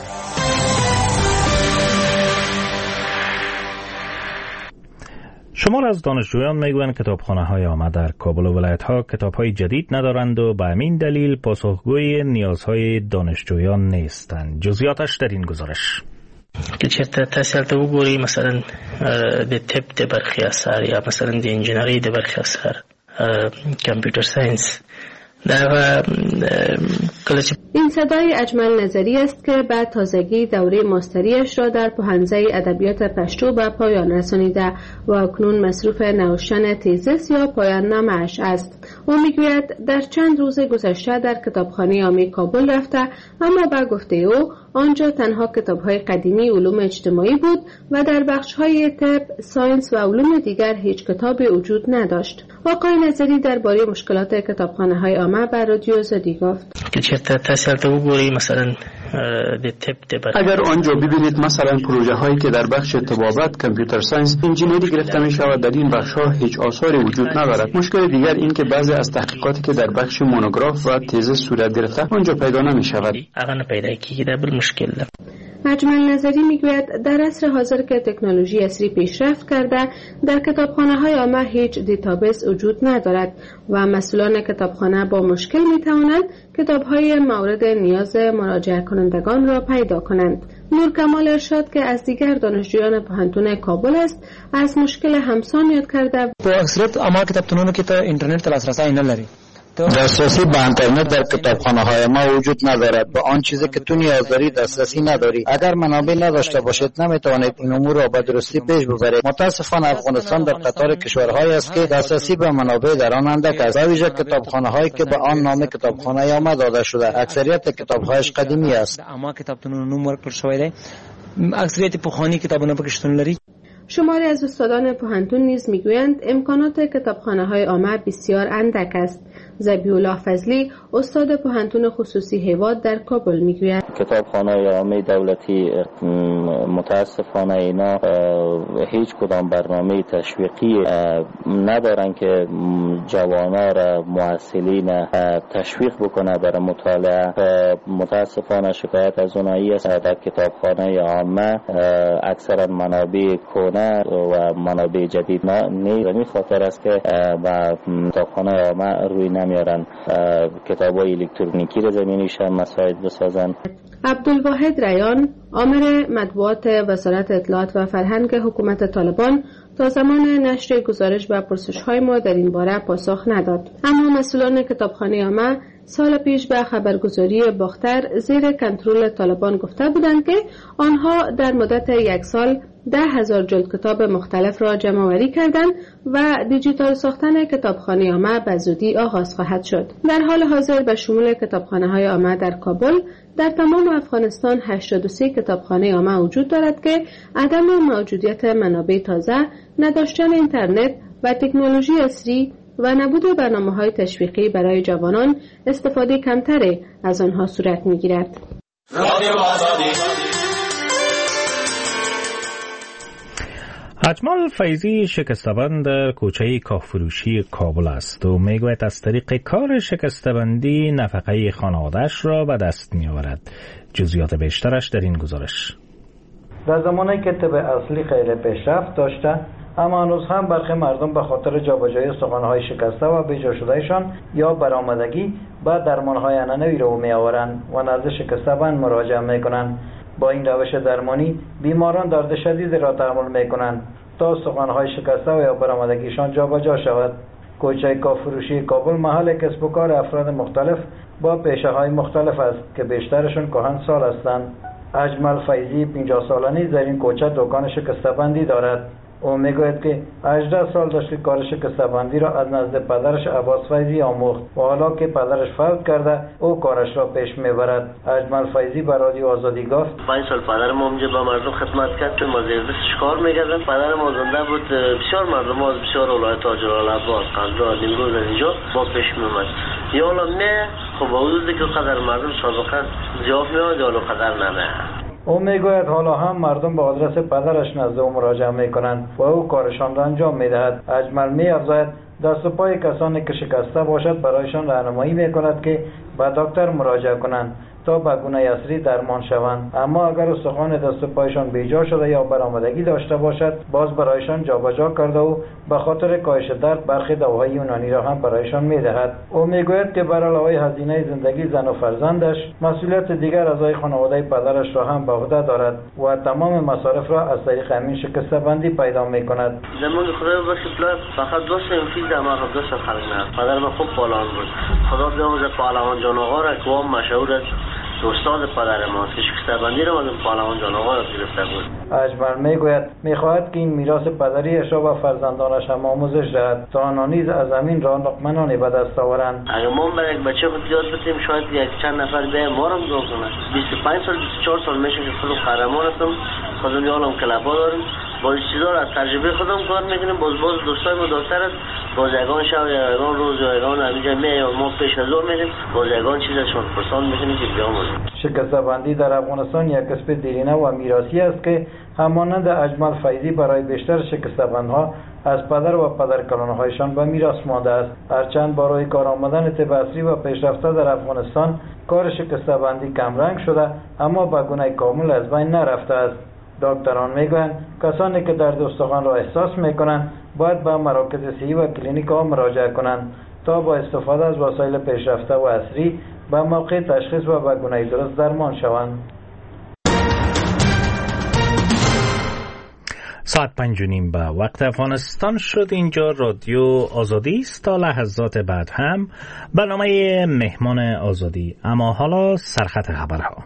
شمار از دانشجویان میگویند کتابخانه‌های عامه در کابل و ولایت‌ها کتاب‌های جدید ندارند و به همین دلیل پاسخگوی نیازهای دانشجویان نیستند. جزئیاتش در این گزارش. که چرته تحصیل ته وګوري مثلا د طب د برخې اثر یا مثلا د انجینری د برخې اثر کمپیوټر ساينس این صدای اجمل نظری است که بعد تازگی دوره ماستریش را در پوهنځی ادبیات پشتو به پایان رسانیده و اکنون مصروف نوشتن تیزس یا پایان نامه‌اش است. او میگوید در چند روز گذشته در کتابخانه عامی کابل رفته، اما با گفته او آنجا تنها کتاب‌های قدیمی علوم اجتماعی بود و در بخش‌های طب، ساینس و علوم دیگر هیچ کتابی وجود نداشت. آقای نظری درباره مشکلات کتابخانه‌های عامه به رادیو آزادی گفت که چرته تحصیلات بگوری مثلا اگر آنجا ببینید مثلا پروژه هایی که در بخش طبابت، کامپیوتر ساینس، انجینری گرفته می شود، در این بخش ها هیچ آثاری وجود ندارد. مشکل دیگر این که بعضی از تحقیقاتی که در بخش مونوگراف و تز صورت گرفته آنجا پیدا نمی شود. اجمل نظری میگوید در عصر حاضر که تکنولوژی عصری پیشرفت کرده، در کتابخانه‌های عامه هیچ دیتابیس وجود ندارد و مسئولان کتابخانه با مشکل میتوانند کتاب‌های مورد نیاز مراجعه کنندگان را پیدا کنند. نور کمال ارشاد که از دیگر دانشجویان پوهنتون کابل است، از مشکل همسان یاد کرده. په اکثریت عامه کتابتونونو کې ته اینټرنیټ ته لاسرسی نه لري. دسترسی به اینترنت در کتابخانه‌های ما وجود ندارد. به آن چیزی که تو نیاز داری دسترسی نداری. اگر منابع نداشته باشید نمیتوانید این امور را به درستی پیش ببرید. متاسفانه افغانستان در قطار کشورهایی است که دسترسی به منابع در آن اندک است. به ویژه کتابخانه‌هایی که به آن نام کتابخانه عامه داده شده، اکثریت کتاب‌هایش قدیمی است. عامه کتابتونونو نوم ورکړل شوی دی. اکثریت پخوانی کتابونه پکې شتون لري. شماری از استادان پوهنتون نیز میگویند امکانات کتابخانه‌های عامه بسیار اندک است. ذبیح الله فضلی استاد پوهنتون خصوصی هیواد در کابل میگوید کتابخانه‌های عامه دولتی متاسفانه اینا هیچ کدام برنامه تشویقی ندارن که جوانا را محصلین تشویق بکنه برای مطالعه. متاسفانه شکایت از اونایی است در کتابخانه عامه اکثرا منابع کهنه و منابع جدید نیست. به خاطر است که با کتابخانه عامه روی نمیارن کتاب‌های الکترونیکی را زمینیش هم مساعد بسازن. عبدالواحد ریان آمر مطبوعات وزارت اطلاعات و فرهنگ حکومت طالبان تا زمان نشر گزارش و پرسش‌های ما در این باره پاسخ نداد. اما مسئولان کتابخانه عامه سال پیش به خبرگزاری باختر زیر کنترل طالبان گفته بودند که آنها در مدت یک سال 10,000 جلد کتاب مختلف را جمع‌آوری کردند و دیجیتال ساختن کتابخانه عامه به زودی آغاز خواهد شد. در حال حاضر به شمول کتابخانه‌های عامه در کابل در تمام افغانستان 83 کتابخانه عامه وجود دارد که عدم موجودیت منابع تازه، نداشتن اینترنت و تکنولوژی عصری و نبود برنامه‌های تشویقی برای جوانان استفاده کمتری از آنها صورت می‌گیرد. اجمل فیضی شکسته‌بند در کوچه کاهفروشی کابل است و میگوید از طریق کار شکسته‌بندی نفقه خانواده‌اش را به دست می‌آورد. جزئیات بیشترش در این گزارش. در زمانی که طب اصلی خیلی پیشرفت داشته، اما هنوز هم برخی مردم به خاطر جابجایی استخوان‌های شکسته و بیجا شدهشان یا برآمدگی به درمان‌های عنعنوی را می‌آورند و نزد شکسته‌بند مراجعه می‌کنند. با این روش درمانی بیماران درد شدید را تحمل می‌کنند تا استخوان‌های شکسته و یا برآمدگیشان جابجا شود. کوچه کاهفروشی کابل محل کسب و کار افراد مختلف با پیشه‌های مختلف است که بیشترشون کهنسال هستند. اجمل فیضی 50 ساله نیز در این کوچه دکان شکسته‌بندی دارد. او میگوید که 18 سال داشت کار شکسته‌بندی را از نزد پدرش عباس فیضی آموخت و حالا که پدرش فوت کرده او کارش را پیش میبرد. اجمل فیضی به رادیو آزادی گفت 5 سال پدرم اونجا با مردم خدمت کرد که ما زیردستش کار میکردم. پدرم زنده بود، بسیار مردم از بسیار ولایت تاجرالعباس قندهار نیمروز اینجا با پیش میومد. یا حالا نه خب با وجودی که قدر مردم سابقا زیاد میاد حالا قدر نه. او میگوید حالا هم مردم به آدرس پدرش نزد او مراجعه میکنند و او کارشان را انجام میدهد. اجمل میافزاید دست و پای کسانی که شکسته باشد برایشان راهنمایی میکند که به دکتر مراجعه کنند تا به گونه اصلی درمان شوند. اما اگر استخوان دست و پایشان بیجا شده یا برآمدگی داشته باشد، باز برایشان جابجا کرده و به خاطر کاهش درد برخی دواهای یونانی را هم برایشان میدهد. او میگوید که بر علاوه هزینه زندگی زن و فرزندش، مسئولیت دیگر اعضای خانواده پدرش را هم به عهده دارد و تمام مصارف را از طریق همین شکسته بندی پیدا میکند. زمان خدا باشه فقط دو سنفی دماغ دو سال خلق نه. پدر من خوب پالان بود. خدا بیاموزه پهلوان جان آقا را که هم مشهور است. استاد پدر ماست که شکسته بندی را از پهلوان جان آقا را گرفته بود. اجمل میگوید میخواهد که این میراث پدریش را به فرزندانش هم آموزش دهد تا آنها نیز از زمین را لقمنانی به دست آورند. اگر ما برای یک بچه خود یاد بدیم شاید یک چند نفر بیایم ما را مدعو کنند. 25 سال 24 سال میشه که خودم قهرمان هستم، خودم یالم کلبا دارم، باز چیزا را از تجربه خودم کار میکنیم. باز دوستای ما دکتر است، باز یگان شب یا یگان روز یا یگان همینجا میایم ما پیش نظر میدیم، باز یگان چیزشون پرسان میکنیم که بیاموزیم. شکسته بندی در افغانستان یک کسب دیرینه و میراثی است که همانند اجمل فیضی برای بیشتر شکسته بندها از پدر و پدرکلانهایشان به میراث مانده است. هرچند برای کار آمدن طب عصری و پیشرفته در افغانستان کار شکسته بندی کمرنگ شده، اما به گونه کامل از بین نرفته است. دکتران میگویند کسانی که درد استخوان را احساس میکنند باید به مراکز صحی و کلینیک ها مراجعه کنند تا با استفاده از وسایل پیشرفته و عصری به موقع تشخیص و به گونه درست درمان شوند. ساعت 5:30 به وقت افغانستان شد. اینجا رادیو آزادی است. تا لحظات بعد هم برنامه مهمان آزادی. اما حالا سرخط خبرها.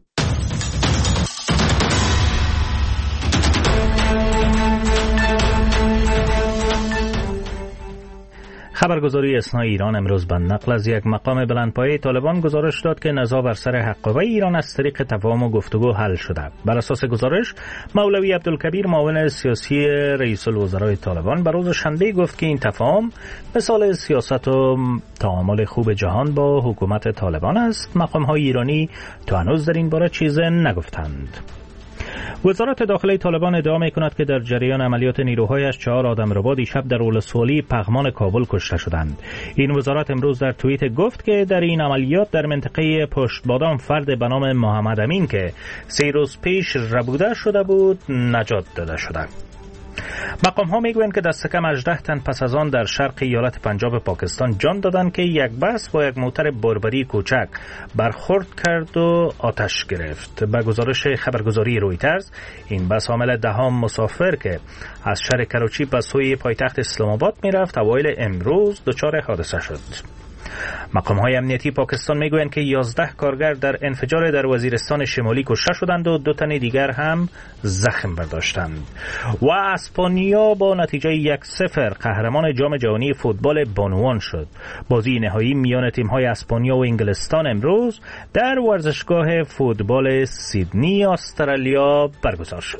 خبرگزاری اسنا ایران امروز به نقل از یک مقام بلندپایه طالبان گزارش داد که نزاع بر سر حقابه ایران از طریق تفاهم و گفتگو حل شده. بر اساس گزارش، مولوی عبدالکبیر معاون سیاسی رئیس الوزرای طالبان به روز شنبه گفت که این تفاهم مثال سیاست و تعامل خوب جهان با حکومت طالبان است. مقام‌های ایرانی تا هنوز در این باره چیز نگفتند. وزارت داخلی طالبان ادعا می‌کند که در جریان عملیات نیروهایش 4 آدمربا دیشب در ولسوالی پغمان کابل کشته شدند. این وزارت امروز در توییت گفت که در این عملیات در منطقه پشت بادام فرد به نام محمد امین که 3 روز پیش ربوده شده بود نجات داده شده. مقام ها میگویند که دست کم 18 تن پس از آن در شرق ایالت پنجاب پاکستان جان دادند که یک بس با یک موتر بربری کوچک برخورد کرد و آتش گرفت. به گزارش خبرگزاری رویترز، این بس حامل 10 مسافر که از شهر کراچی به سوی پایتخت اسلام آباد میرفت اوایل امروز دچار حادثه شد. مقام‌های امنیتی پاکستان میگویند که 11 کارگر در انفجار در وزیرستان شمالی کشته شدند و 2 تن دیگر هم زخم برداشتند. و اسپانیا با نتیجه 1-0 قهرمان جام جهانی فوتبال بانوان شد. بازی نهایی میان تیم‌های اسپانیا و انگلستان امروز در ورزشگاه فوتبال سیدنی استرالیا برگزار شد.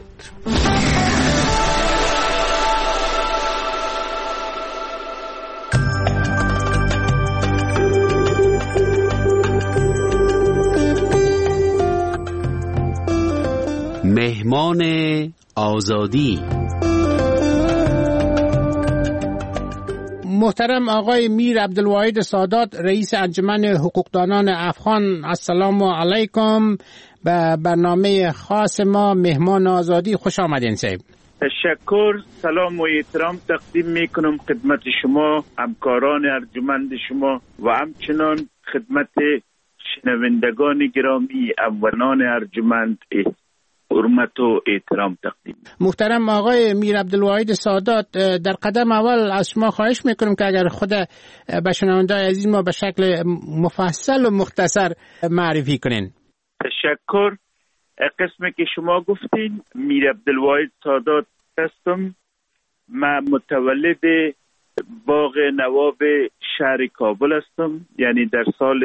مهمان آزادی. محترم آقای میر عبدالواحد سادات، رئیس انجمن حقوقدانان افغان، السلام علیکم. به برنامه خاص ما مهمان آزادی خوش آمدین صاحب. تشکر، سلام و احترام تقدیم میکنم خدمت شما، همکاران ارجمند شما و همچنان خدمت شنوندگان گرامی اولان ارجمند حرمت و احترام تقدیم. محترم آقای میر عبدالواحد سادات، در قدم اول از شما خواهش میکنم که اگر خود به شنوندگان عزیز ما به شکل مفصل و مختصر معرفی کنین. تشکر. قسمی که شما گفتین، میر عبدالواحد سادات هستم. من متولد باغ نواب شهر کابل هستم، یعنی در سال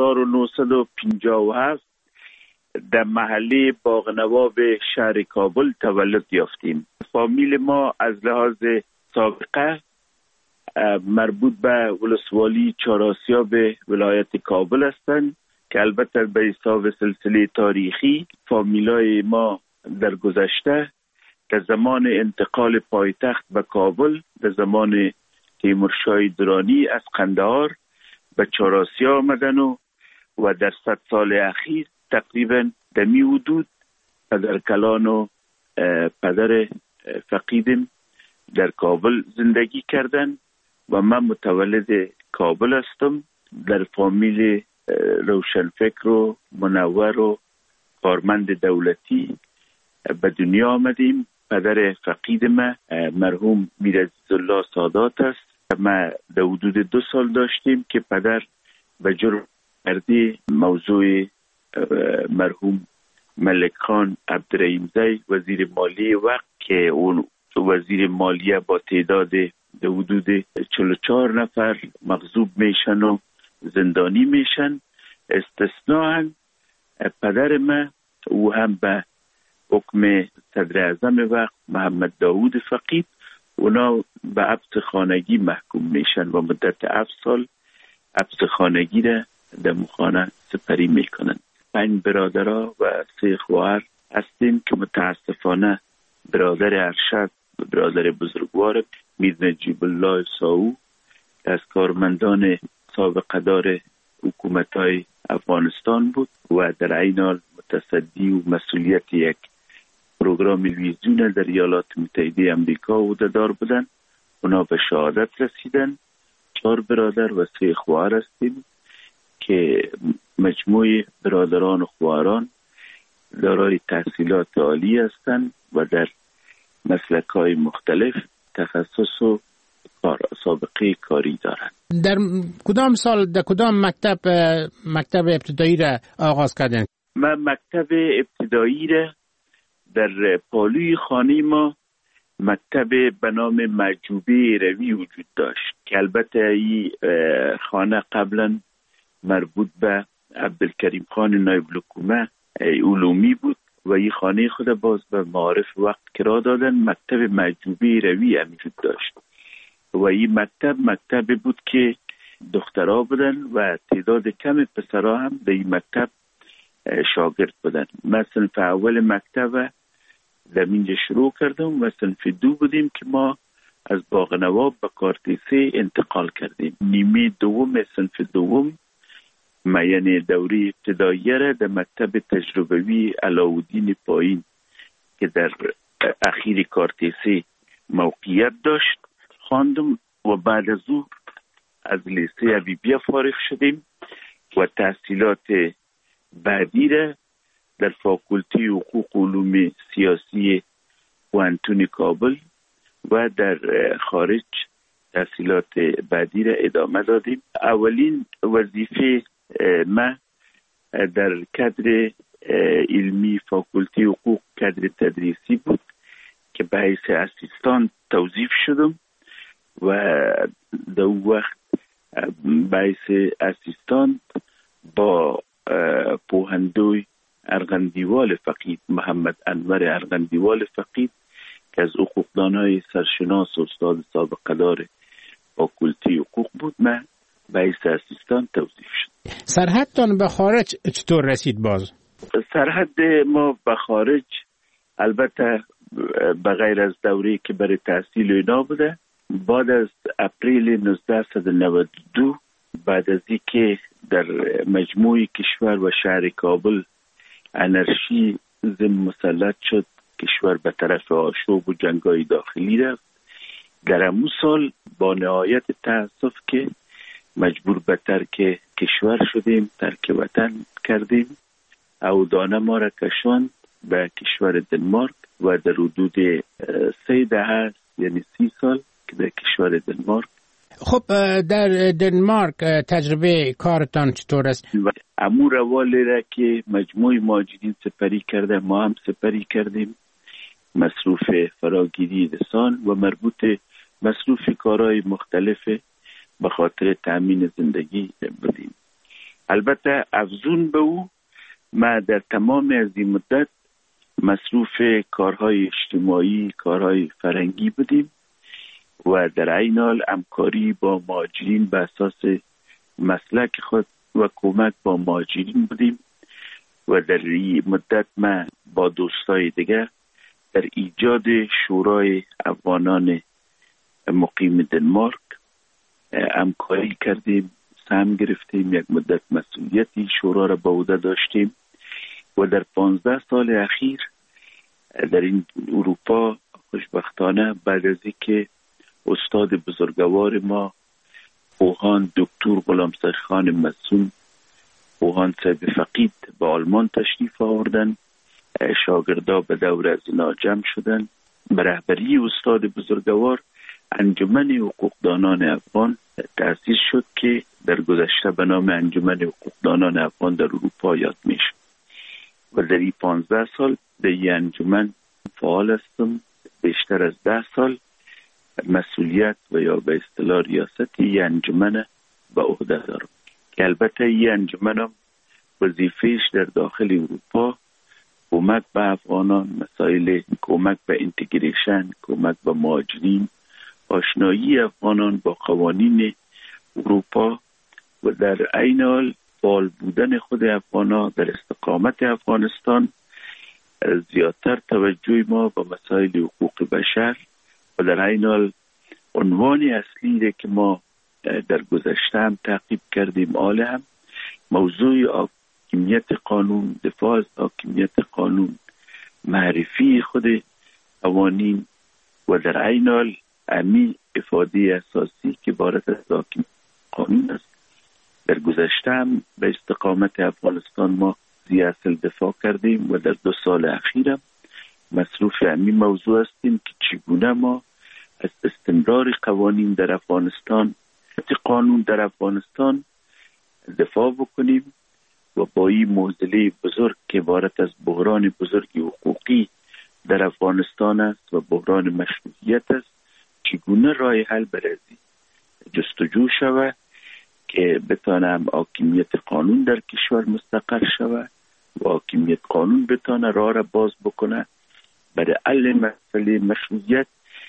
1957 در محله باغ نواب شهر کابل تولد یافتیم. فامیل ما از لحاظ سابقه مربوط به ولسوالی چهارآسیاب ولایت کابل هستند که البته به حساب سلسله تاریخی فامیلای ما در گذشته در زمان انتقال پایتخت به کابل در زمان تیمورشاه درانی از قندهار به چهارآسیا آمدن و و در 100 سال اخیر تقریبا در می حدود پدر کلان و پدر فقیدم در کابل زندگی کردن و من متولد کابل هستم. در فامیل روشنفکر و منور و کارمند دولتی به دنیا آمدیم. پدر فقید ما مرحوم میر عزیزالله سادات است. ما در حدود 2 سال داشتیم که پدر به جرم کردی موضوع مرحوم ملک خان عبدالرحیمزی وزیر مالی وقت که اون وزیر مالیه با تعداد در حدود 44 نفر مغضوب میشن و زندانی میشن. استثناء پدر ما او هم به حکم صدر اعظم وقت محمد داود فقید اونا به حبس خانگی محکوم میشن و مدت 7 سال حبس خانگی را در مخانه سپری میکنن. 5 برادرها و 3 خواهر هستیم که متاسفانه برادر ارشد برادر بزرگوار میر نجیب الله ساو از کارمندان سابقه دار حکومت‌های افغانستان بود و در عین حال متصدی و مسئولیت یک پروگرام ویزیون در ایالات متحده آمریکا عهده‌دار بودند. اونا به شهادت رسیدن. 4 برادر و 3 خواهر هستیم که مجموع برادران و خواهران دارای تحصیلات عالی هستند و در مسلک‌های مختلف تخصص و سابقه کاری دارند. در کدام سال در کدام مکتب ابتدایی را آغاز کردن؟ من مکتب ابتدایی را در پالوی خانه ما مکتب به نام معجوبه روی وجود داشت که البته این خانه قبلا مربوط به عبدالکریم خان نایب الحکومه علومی بود و این خانه خود باز به معارف وقت کرا دادن. مکتب معجوبه روی هم وجود داشت و این مکتب بود که دخترها بودن و تعداد کم پسرها هم در این مکتب شاگرد بودن. من صنف اول مکتب در اینجا شروع کردم و صنف 2 بودیم که ما از باغ نواب به کارتیسه انتقال کردیم. نیمه دوم صنف دوم ما یعنی دوره ابتداییه را در مکتب تجربوی علاءالدین پایین که در اخیر کارتیسه موقعیت داشت خواندم و بعد از او از لیسه حبیبیه فارغ شدیم و تحصیلات بعدی را در فاکولته حقوق و علوم سیاسی پوهنتون کابل و در خارج تحصیلات بعدی را ادامه دادیم. اولین وظیفه ما در کادر علمی فاکولته حقوق کادر تدریسی بود که به حیث اسیستان توظیف شدم و در اون وقت به حیث اسیستان با پوهندوی ارغندیوال فقید محمد انور ارغندیوال فقید که از حقوقدانای سرشناس و استاد سابقه دار فاکولته حقوق بود من به حیث اسیستان توظیف شد. سرحدتان به خارج چطور رسید باز؟ سرحد ما به خارج البته به غیر از دوره‌ای که برای تحصیل اینا بوده، بعد از اپریل 1992 بعد از اینکه در مجموع کشور و شهر کابل انرژی مسلط شد، کشور به طرف آشوب و جنگ‌های داخلی رفت، در همون سال با نهایت تأسف که مجبور به ترک کشور شدیم، ترک وطن کردیم. عودانه ما را کشاند به کشور دنمارک و در حدود 3 دهه یعنی 30 سال که در کشور دنمارک. خب در دنمارک تجربه کارتان چطور است؟ امو روالی را که مجموع مهاجرین سپری کرده ما هم سپری کردیم، مصروف فراگیری لسان و مربوط مصروف کارهای مختلف به خاطر تأمین زندگی بودیم. البته افزون به او ما در تمام از این مدت مصروف کارهای اجتماعی، کارهای فرهنگی بودیم و در عین حال همکاری با مهاجرین به اساس مسلک خود و کمک با مهاجرین بودیم و در این مدت ما با دوستای دیگر در ایجاد شورای افغانان مقیم دنمارک همکاری کردیم، سهم گرفتیم، یک مدت مسئولیتی شورا را به عهده داشتیم و در 15 سال اخیر در این اروپا خوشبختانه بعد از اینکه استاد بزرگوار ما پوهان دکتر غلامسرخان مسون پوهان صاحب فقید به آلمان تشریف آوردن، شاگردا به دور از اینا جمع شدن. به رهبری استاد بزرگوار انجمن حقوقدانان افغان تأسیس شد که در گذشته به نام انجمن حقوقدانان افغان در اروپا یاد میشه و در این 15 سال در این انجمن فعال هستم. بیشتر از 10 سال مسئولیت و یا به اصطلاح ریاست این انجمن به عهده دارم که البته این انجمن هم وظیفه‌اش در داخل اروپا کمک به افغانان، مسائل کمک به اینتگریشن، کمک به مهاجرین، آشنایی افغانان با قوانین اروپا و در عین حال فعال بودن خود افغانان در استقامت افغانستان، زیادتر توجه ما به مسائل حقوق بشر و در عین حال عنوان اصلی که ما در گذشته هم تعقیب کردیم هم موضوع حاکمیت قانون، دفاع از حاکمیت قانون، معرفی خود قوانین و در عین حال امی افاده اساسی که عبارت از حاکمیت قانون است. در گذشته هم به استقامت افغانستان ما اصل دفاع کردیم و در 2 سال اخیرم مصروف امی موضوع هستیم که چگونه ما از استمرار قوانین در افغانستان، قانون در افغانستان دفاع بکنیم و با این معضله بزرگ که عبارت از بحران بزرگی حقوقی در افغانستان است و بحران مشروعیت است چگونه راه حل برازی جستجو شود که بتانم حاکمیت قانون در کشور مستقر شود و حاکمیت قانون بتانه راه را باز بکنه برای حل مسئله مشروعیت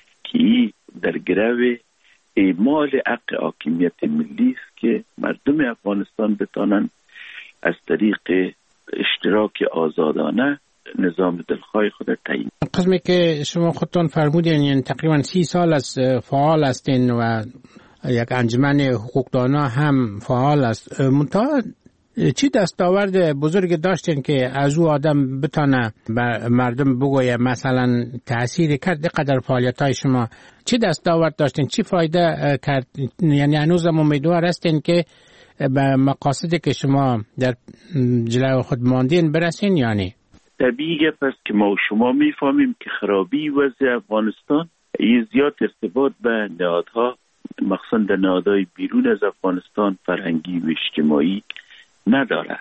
که در گرو اعمال حق حاکمیت ملی است که مردم افغانستان بتانن از طریق اشتراک آزادانه نظام دلخواه خود تعیین. قسمی که شما خودتون فرمودین یعنی تقریبا 30 سال از فعال هستین و یک انجمن حقوقدانا هم فعال است. منتها چی دستاورد بزرگ داشتین که از او آدم بتانه مردم بگویه مثلا تأثیر کرد قدر فعالیت‌های شما؟ چی دستاورد داشتین؟ چی فایده کرد؟ یعنی هنوز هم امیدوار هستین که به مقاصدی که شما در جلوی خود ماندین برسین؟ یعنی طبیعیه پس که ما و شما میفهمیم که خرابی وضع افغانستان این زیاد ارتباط به نهادها مخصوصا در نهادهای بیرون از افغانستان فرهنگی و اجتماعی نداره.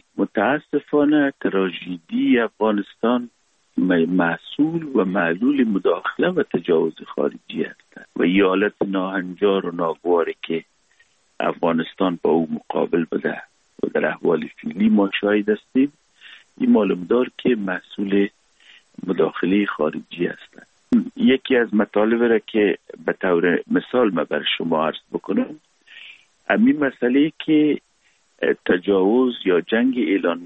متاسفانه تراژدی افغانستان محصول و معلول مداخله و تجاوز خارجی است و این حالت ناهنجار و ناگواری که افغانستان با او مقابل بده و در احوال فعلی ما شاهد هستیم این معلوم دار که محصول مداخله خارجی است. یکی از مطالب را که به طور مثال من بر شما عرض بکنم همین مسئله که تجاوز یا جنگ اعلان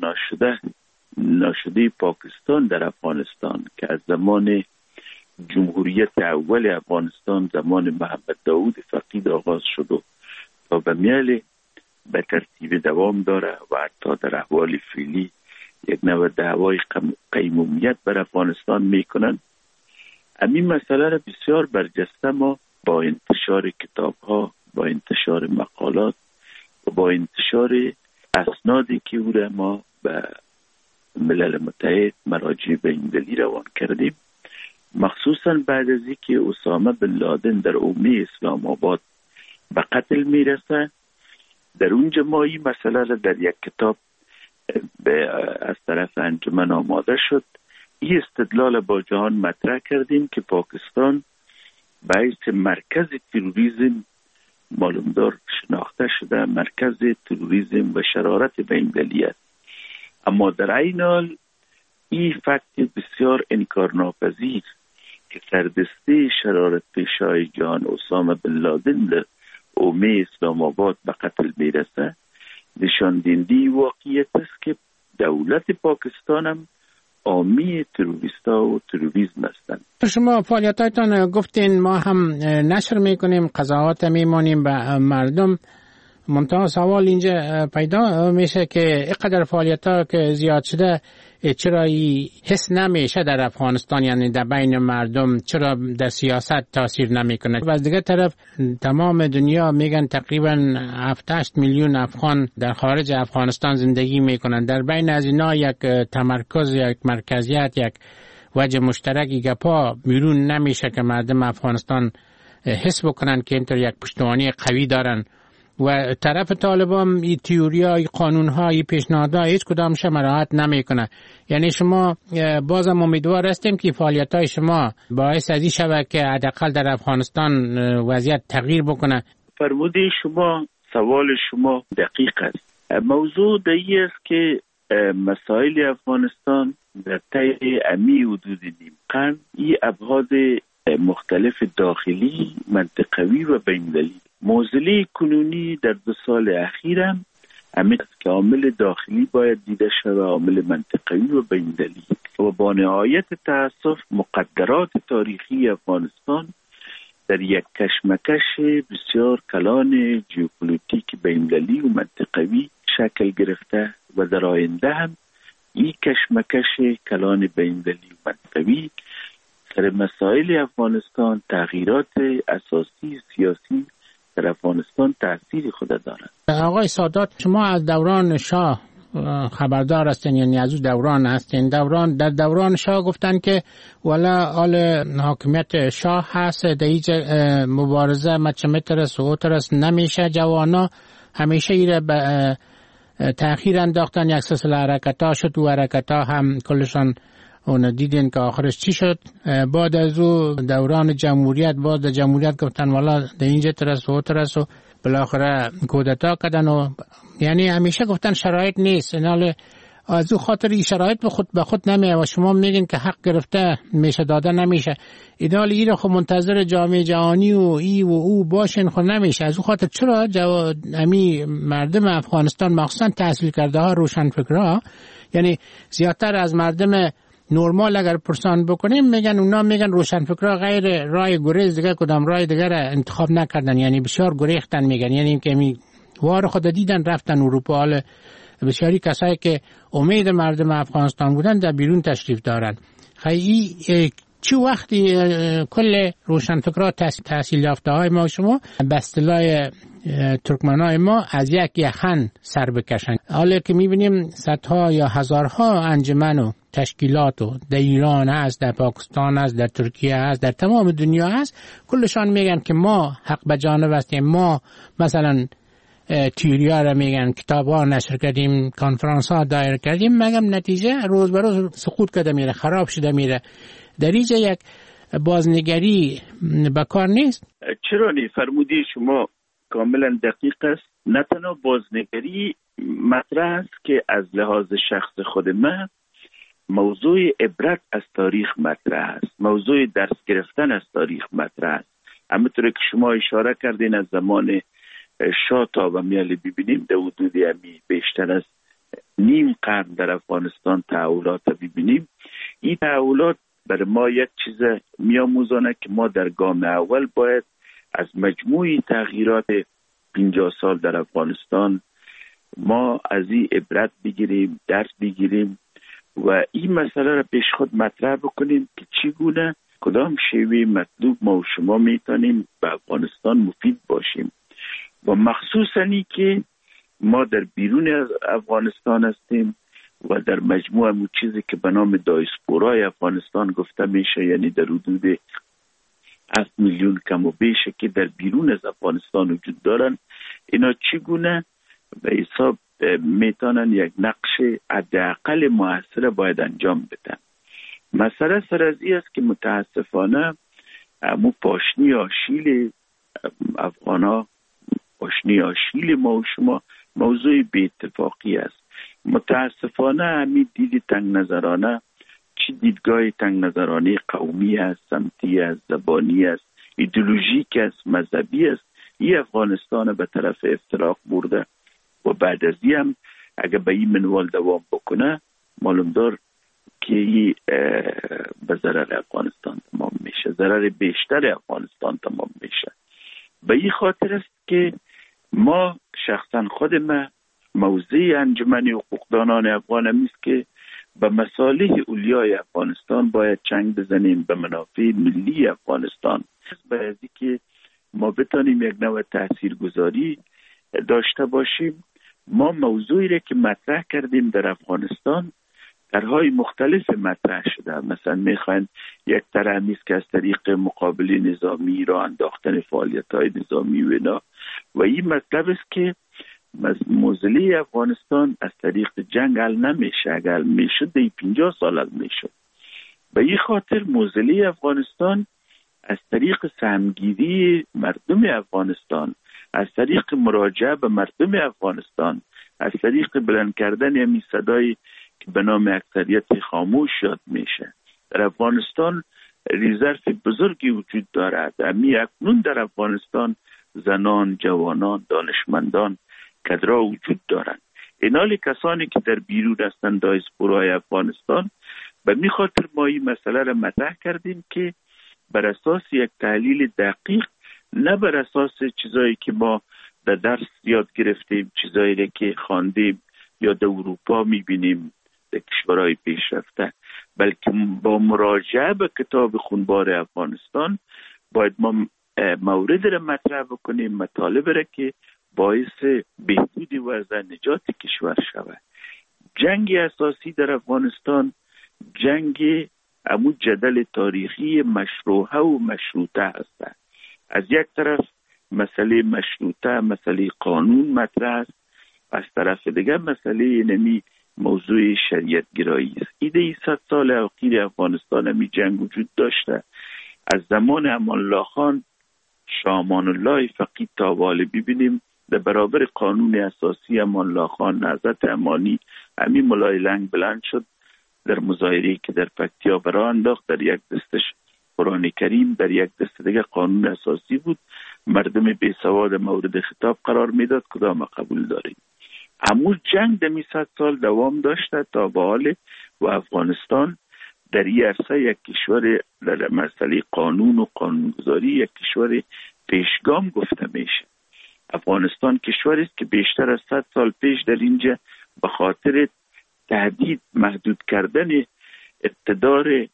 ناشده پاکستان در افغانستان که از زمان جمهوریت اول افغانستان زمان محمد داود فقید آغاز شد و تا به میل به ترتیب دوام داره و حتی در احوال فعلی یک نوع دعوای قیمومیت بر افغانستان میکنن. همین مسئله را بسیار برجسته ما با انتشار کتاب ها، با انتشار مقالات و با انتشار اسنادی که او را ما به ملل متحد مراجع بین‌المللی روان کردیم، مخصوصا بعد از اینکه اسامه بن لادن در حومه اسلام آباد به قتل میرسه در اونجا ما این مسئله را در یک کتاب از طرف انجمن آماده شد. این استدلال با جهان مطرح کردیم که پاکستان باعث مرکز تروریسم معلومدار شناخته شده، مرکز تروریسم و شرارت بین‌المللی است. اما در عین حال این فکت بسیار انکارناپذیر که سردسته شرارت پیشای جهان اسامه بن لادن در حومه اسلام آباد به قتل میرسه نشان دهنده واقعیت است که دولت پاکستان هم حامی تروریستا و تروریسم هستند. شما فعالیتاتون گفتین ما هم نشر میکنیم، قضاوت میمانیم به مردم، منتها سوال اینجا پیدا میشه که اینقدر فعالیت ها که زیاد شده چرا حس نمیشه در افغانستان، یعنی در بین مردم، چرا در سیاست تاثیر نمیکنه؟ و از دیگه طرف تمام دنیا میگن تقریبا 7-8 میلیون افغان در خارج افغانستان زندگی میکنن. در بین از اینا یک تمرکز، یک مرکزیت، یک وجه مشترکی گپا بیرون نمیشه که مردم افغانستان حس بکنن که اینطور یک پشتوانی قوی دارن. و طرف طالبان این تئوریا، این قانون‌ها، این پیشنهادها هیچ کدامش مراعات نمیکنه. یعنی شما بازم امیدوار هستیم که فعالیت‌های شما باعث از این شود که حداقل در افغانستان وضعیت تغییر بکنه. فرموده شما، سوال شما دقیق است. موضوع دایی است که مسائل افغانستان در طی امی حدود نیم قرن این ابعاد مختلف داخلی، منطقوی و بین‌المللی. معضله کنونی در 2 سال اخیر هم همین است که عامل داخلی باید دیده شود، عامل منطقوی و بین‌المللی. و با نهایت تأسف مقدرات تاریخی افغانستان در یک کشمکش بسیار کلان ژئوپلیتیک بین‌المللی و منطقوی شکل گرفته و در آینده هم این کشمکش کلان بین‌المللی و منطقوی در مسائل افغانستان، تغییرات اساسی سیاسی در افغانستان تأثیر خود دارد. آقای سادات، شما از دوران شاه خبردار هستین، یعنی از اون دوران هستین. در دوران شاه گفتن که والا آل حاکمیت شاه هست، در هیچ مبارزه مچمترس و اوترس نمیشه. جوانا همیشه ایره به تأخیر انداختن، یک سلسله حرکت ها شد و حرکت ها هم کلشان اون دیدین که آخرش چی شد. بعد از او دوران جمهوریت، بعد جمهوریت گفتن والا در اینجا ترس و ترس و بالاخره کودتا کردن و یعنی همیشه گفتن شرایط نیست. اینال از او خاطر این شرایط به خود نمیه و شما میگین که حق گرفته میشه داده نمیشه. اینال این رو خب منتظر جامعه جهانی و ای و او باشین خود نمیشه. از او خاطر چرا امی مردم افغانستان مخصوصا تحصیل کرده ها، روشن فکرها، یعنی زیادتر از مردم نورمال اگر پرسان بکنیم میگن روشنفکرها غیر راه گریز دیگه کدام راه دیگه را انتخاب نکردن، یعنی بسیار گریختن. میگن یعنی که وار خود دیدن رفتن اروپا. حال بسیاری کسایی که امید مردم افغانستان بودن در بیرون تشریف دارن. خیلی چه وقتی کل روشنفکرها تحصیل یافته های ما شما به اصطلاح ترکمنای ما از یک یخن سر بکشن. حالا که میبینیم صدها یا هزارها انجمن و تشکیلات و در ایران هست، در پاکستان هست، در ترکیه هست، در تمام دنیا هست، کلشان میگن که ما حق به جانب هستیم. ما مثلا تیوریا را میگن، کتاب ها نشر کردیم، کنفرانس ها دایر کردیم، مگم نتیجه روز به روز سقوط کرده میره، خراب شده میره. در اینجا یک بازنگری بکار نیست؟ چرا نی؟ فرمودی شما کاملا دقیق است. نه تنها بازنگری مطرح است که از لحاظ شخص خود من موضوع عبرت از تاریخ مطرح است، موضوع درس گرفتن از تاریخ مطرح است. همونطور که شما اشاره کردین از زمان شاه تا و میال ببینیم در حدود بیشتر از نیم قرن در افغانستان تحولات ببینیم. این تحولات برای ما یک چیز میاموزانه که ما در گام اول باید از مجموعی تغییرات 50 سال در افغانستان ما از این عبرت بگیریم، درس بگیریم و این مسئله را پیش خود مطرح بکنیم که چگونه کدام شیوه مطلوب ما و شما میتونیم به افغانستان مفید باشیم و مخصوصاً ای که ما در بیرون از افغانستان هستیم و در مجموع همون چیزی که به نام دایسپورای افغانستان گفته میشه، یعنی در حدود 7 میلیون کم و بیشه که در بیرون از افغانستان وجود دارن، اینا چگونه به حساب میتونن یک نقش حداقل موثر باید انجام بدن. مسئله سر از این است که متاسفانه مو پاشنی آشیل افغانا، پاشنی آشیل ما و شما موضوع بی اتفاقی است. متاسفانه همین دید تنگ نظرانه، چی دیدگاه تنگ نظرانه قومی است، سمتی است، زبانی است، ایدئولوژیک است، مذهبی است، این افغانستان به طرف افتراق برده و بعد از این هم اگه به این منوال دوام بکنه معلوم دار که این به ضرر افغانستان تمام میشه، ضرر بیشتر افغانستان تمام میشه. به این خاطر است که ما شخصا خود ما موضع انجمن حقوقدانان افغان است که به مصالح اولیای افغانستان باید چنگ بزنیم به منافع ملی افغانستان. باید که ما بتانیم یک نوع تاثیرگذاری داشته باشیم. ما موضوعی را که مطرح کردیم در افغانستان طرح‌های مختلف مطرح شده. مثلا میخواین یک طرح نیست که از طریق مقابله نظامی را انداختن فعالیت‌های نظامی و اینا، و این مطلب است که موضوع افغانستان از طریق جنگ حل نمیشه. اگر میشد دی 50 سال حل میشد. به این خاطر موضوع افغانستان از طریق سهمگیری مردم افغانستان، از طریق مراجعه به مردم افغانستان، از طریق بلند کردن همین صدای که به نام اکثریت خاموش یاد میشه. در افغانستان ریزرو بزرگی وجود دارد. امی اکنون در افغانستان زنان، جوانان، دانشمندان، کدرها وجود دارند. اینالی کسانی که در بیرون هستند دایسپورای افغانستان، به می خاطر ما این مسئله را مطرح کردیم که بر اساس یک تحلیل دقیق، نه بر اساس چیزایی که ما در درس یاد گرفتیم، چیزایی را که خواندیم یا در اروپا میبینیم در کشورهای پیشرفته، بلکه با مراجعه به کتاب خونبار افغانستان باید ما مورد را مطرح بکنیم، مطالب را که باعث بهبود وضع نجات کشور شود. جنگ اساسی در افغانستان جنگ امو جدل تاریخی مشروعه و مشروطه هست. از یک طرف مسئله مشروطه، مسئله قانون مطرح است، از طرف دیگر مسئله نمی موضوع شریعت گرایی است. ایده 100 سال اخیر افغانستان همی جنگ وجود داشته. از زمان امان الله خان، شاه امان الله فقید تا حال ببینیم در برابر قانون اساسی امان الله خان حضرت امانی همی ملای لنگ بلند شد در مظاهره‌ای که در پکتیا برآ انداخت. در یک دستش قرآن کریم، در یک دست دیگه قانون اساسی بود. مردم بی سواد مورد خطاب قرار میداد. کدام قبول داریم؟ همون جنگ دمی 100 سال دوام داشته تا به حال و افغانستان در این عرصه یک کشور در مسئله قانون و قانونگذاری یک کشور پیشگام گفته میشه. افغانستان کشوری است که بیشتر از 100 سال پیش در اینجا به خاطر تهدید محدود کردن اقتدار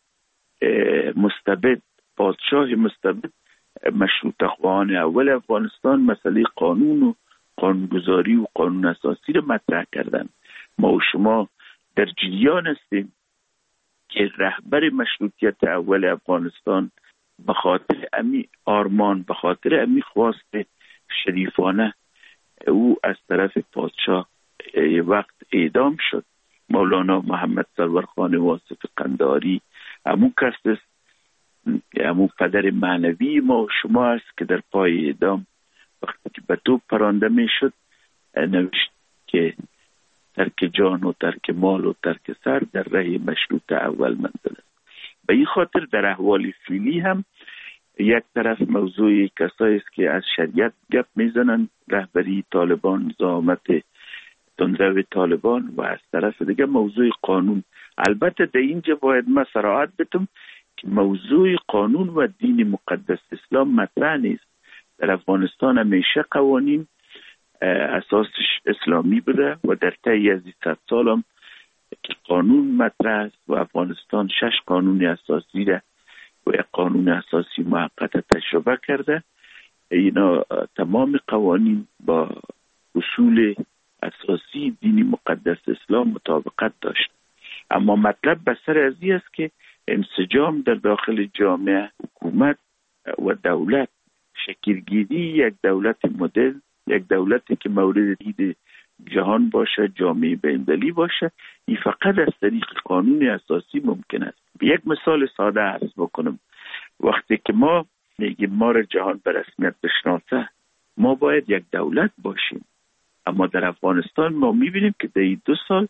مستبد، پادشاه مستبد، مشروطه خواهان اول افغانستان مسئله قانون و قانونگذاری و قانون اساسی رو مطرح کردن. ما و شما در جریان هستیم که رهبر مشروطیت اول افغانستان به خاطر امی آرمان، به خاطر امی خواست شریفانه او از طرف پادشاه وقت اعدام شد. مولانا محمد سرور خان واصف قنداری همون کس است، همون پدر معنوی ما و شما است که در پای اعدام وقتی که به توپ پرانده می شد نوشت که ترک جان و ترک مال و ترک سر در راه مشروطه اول منزل است. به این خاطر در احوال فعلی هم یک طرف موضوع کسایی است که از شریعت گپ میزنن، رهبری طالبان، زعامت تندرو طالبان، و از طرف دیگه موضوع قانون. البته در اینجا باید ما صراحت بتم که موضوع قانون و دین مقدس اسلام مطرح نیست. در افغانستان همیشه قوانین اساسش اسلامی بوده و در طی از 100 سال هم که قانون مطرح است و افغانستان 6 قانون اساسی ده و یک قانون اساسی موقت تجربه کرده. اینا تمام قوانین با اصول اساسی دین مقدس اسلام مطابقت داشت. اما مطلب بسر از این است که انسجام در داخل جامعه، حکومت و دولت، شکلگیری یک دولت مدل، یک دولتی که مورد دید جهان باشه، جامعه بین‌المللی باشه، این فقط از طریق قانون اساسی ممکن است. یک مثال ساده عرض بکنم. وقتی که ما میگیم ما را جهان به رسمیت بشناسه، ما باید یک دولت باشیم. اما در افغانستان ما میبینیم که در این 2 سال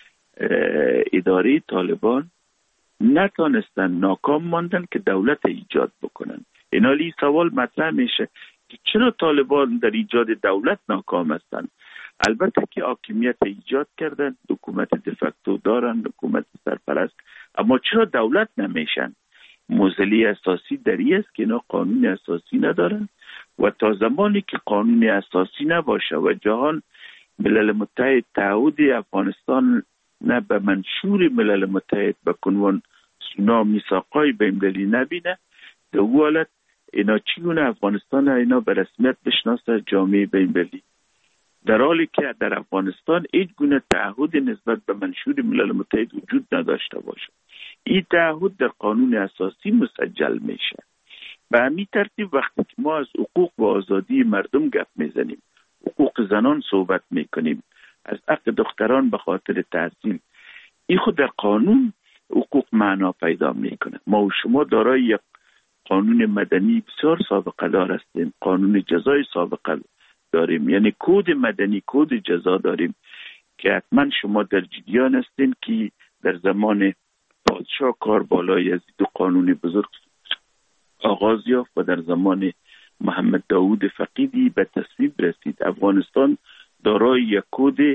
اداره طالبان نتانستن، ناکام ماندن که دولت ایجاد بکنن. اینالی سوال مطرح میشه که چرا طالبان در ایجاد دولت ناکام هستند؟ البته که حاکمیت ایجاد کردن، حکومت دفکتو دارن، حکومت سرپرست، اما چرا دولت نمیشن؟ موضوع اساسی در این است که اینا قانون اساسی ندارن و تا زمانی که قانون اساسی نباشه و جهان ملل متحد تعهد افغانستان نه به منشور ملل متحد به کنوان سونا میثاقای بین‌المللی نبینه، در او حالت اینا چگونه افغانستان اینا به رسمیت بشناسه جامعه بین‌المللی، در حالی که در افغانستان هیچ گونه تعهد نسبت به منشور ملل متحد وجود نداشته باشه. این تعهد در قانون اساسی مسجل میشه. به همین ترتیب وقتی که ما از حقوق و آزادی مردم گپ میزنیم، حقوق زنان صحبت میکنیم، از حق دختران به خاطر تحصیل، این خود در قانون حقوق معنا پیدا میکنه. ما و شما دارای یک قانون مدنی بسیار سابقه دار هستیم، قانون جزای سابقه داریم، یعنی کد مدنی، کد جزا داریم که حتما شما در جریان هستین که در زمان پادشاه کاربالای یزید قانون بزرگ آغاز یافت و در زمان محمد داود فقیدی به تصویب رسید. افغانستان دارای یک کد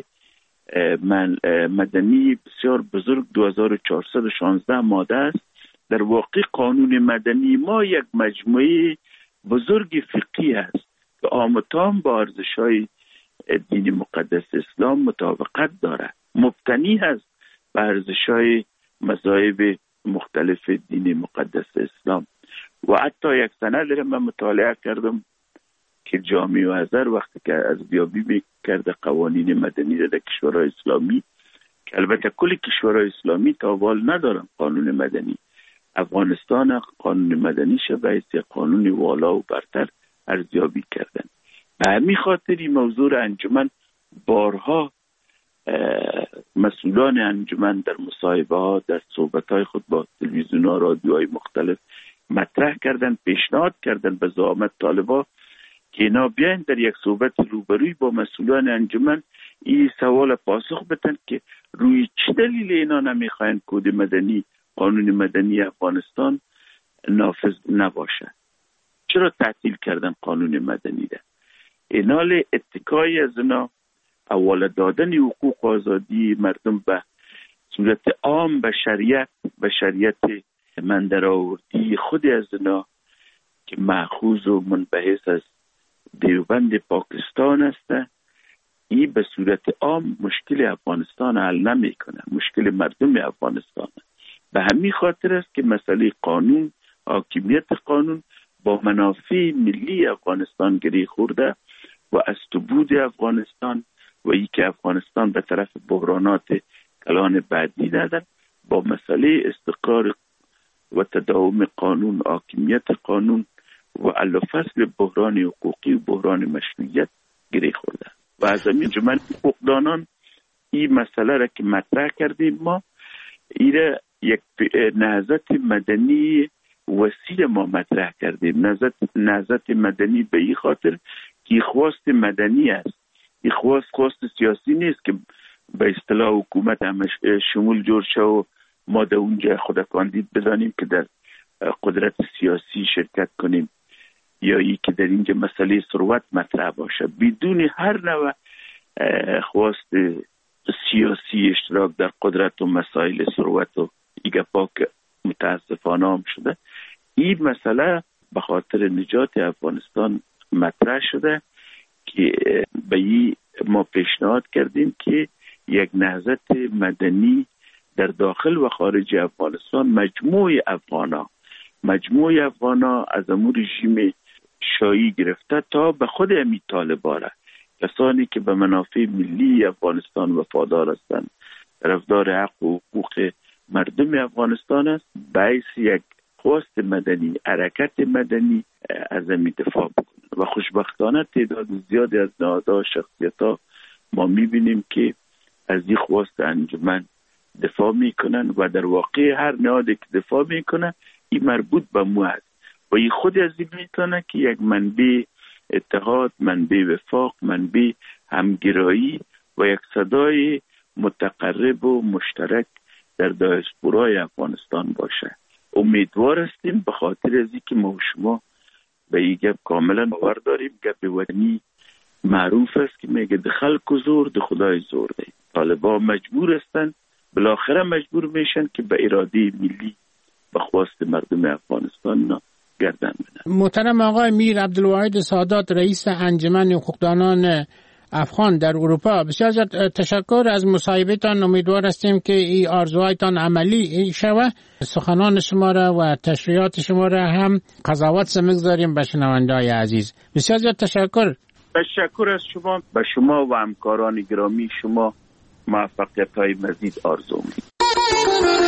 مدنی بسیار بزرگ 2416 ماده است. در واقع قانون مدنی ما یک مجموعه بزرگ فقهی است که آمتان با ارزش‌های دین مقدس اسلام مطابقت دارد، مبتنی است بر ارزش‌های مذاهب مختلف دین مقدس اسلام. و حتی یک سند را من مطالعه کردم که جامعه ازهر وقتی که ارزیابی می‌کرد قوانین مدنی را در کشورهای اسلامی، که البته کل کشورهای اسلامی تاوال ندارن قانون مدنی، افغانستان قانون مدنی به حیث قانون والا و برتر ارزیابی کردن. به همین خاطر این موضوع انجمن بارها مسئولان انجمن در مصاحبه ها، در صحبت های خود با تلویزیون ها، رادیوهای مختلف مطرح کردن، پیشنهاد کردن به زعامت طالبا که اینا بیاین در یک صحبت روبروی با مسئولان انجمن این سوال پاسخ بدن که روی چه دلیل اینا نمیخواین کد مدنی، قانون مدنی افغانستان نافذ نباشه، چرا تعطیل کردن قانون مدنی ده. اینال اتکای از اینا اول دادن حقوق و آزادی مردم به صورت عام به شریعت من در آوردی خود از اینا که مأخوذ و منبعث از دیوبند پاکستان است، این به صورت عام مشکل افغانستان حل نمیکنه، مشکل مردم افغانستان. به همین خاطر است که مسئله قانون، حاکمیت قانون با منافع ملی افغانستان گره خورده و از تبود افغانستان و ای که افغانستان به طرف بحرانات کلان بعدی ندن، با مسئله استقرار و تداوم قانون، حاکمیت قانون و حل و فصل بحران حقوقی و بحران مشروعیت گره خورده. و از همین جمعیت حقوقدانان این مسئله را که مطرح کردیم، ما ایره یک نهضت مدنی وسیع ما مطرح کردیم. نهضت مدنی به این خاطر که خواست مدنی است، این خواست سیاسی نیست که به اصطلاح حکومت همش شمول جور شه و ما در اونجا خود کاندید بزنیم که در قدرت سیاسی شرکت کنیم یا ای که در اینجا مسئله ثروت مطرح باشه. بدون هر نوع خواست سیاسی اشتراک در قدرت و مسائل ثروت و ایگه پاک متاسفانه هم شده. این مسئله به خاطر نجات افغانستان مطرح شده که به این ما پیشنهاد کردیم که یک نهضت مدنی در داخل و خارج افغانستان مجموع افغانا از امور رژیم شاهی گرفته تا به خود امی طالبان، کسانی که به منافع ملی افغانستان وفادار هستند، طرفدار حق و حقوق مردم افغانستان است، باعث یک خواست مدنی، حرکت مدنی از امی دفاع بکنند. و خوشبختانه تعداد زیادی از نهادها، شخصیت‌ها ما می‌بینیم که از این خواست انجمن دفاع میکنن و در واقع هر نهادی که دفاع میکنه این مربوط به مو است و این خود از این میتونه که یک منبع اتحاد، منبع وفاق، منبع همگرایی و یک صدای متقرب و مشترک در دیاسپورای افغانستان باشه. امیدوار هستیم به خاطر از اینکه ما و شما به این گپ کاملا باور داریم. گپ وطنی معروف است که میگه ده خلق و زور ده خدای زور ده. طالبان مجبور هستند، بالاخره مجبور میشن که به اراده ملی، به خواست مردم افغانستان گردن بدن. محترم آقای میر عبدالواحد سادات، رئیس انجمن حقوقدانان افغان در اروپا، بسیار زیاد تشکر از مصاحبهتان. امیدوار هستیم که این آرزوهایتان عملی شود. سخنان شما را و تشریحات شما را هم قضاوت می‌گذاریم به شنونده‌های عزیز. بسیار زیاد تشکر. تشکر از شما. به شما و همکاران گرامی شما موفقیت‌های مزید آرزو می‌کنم.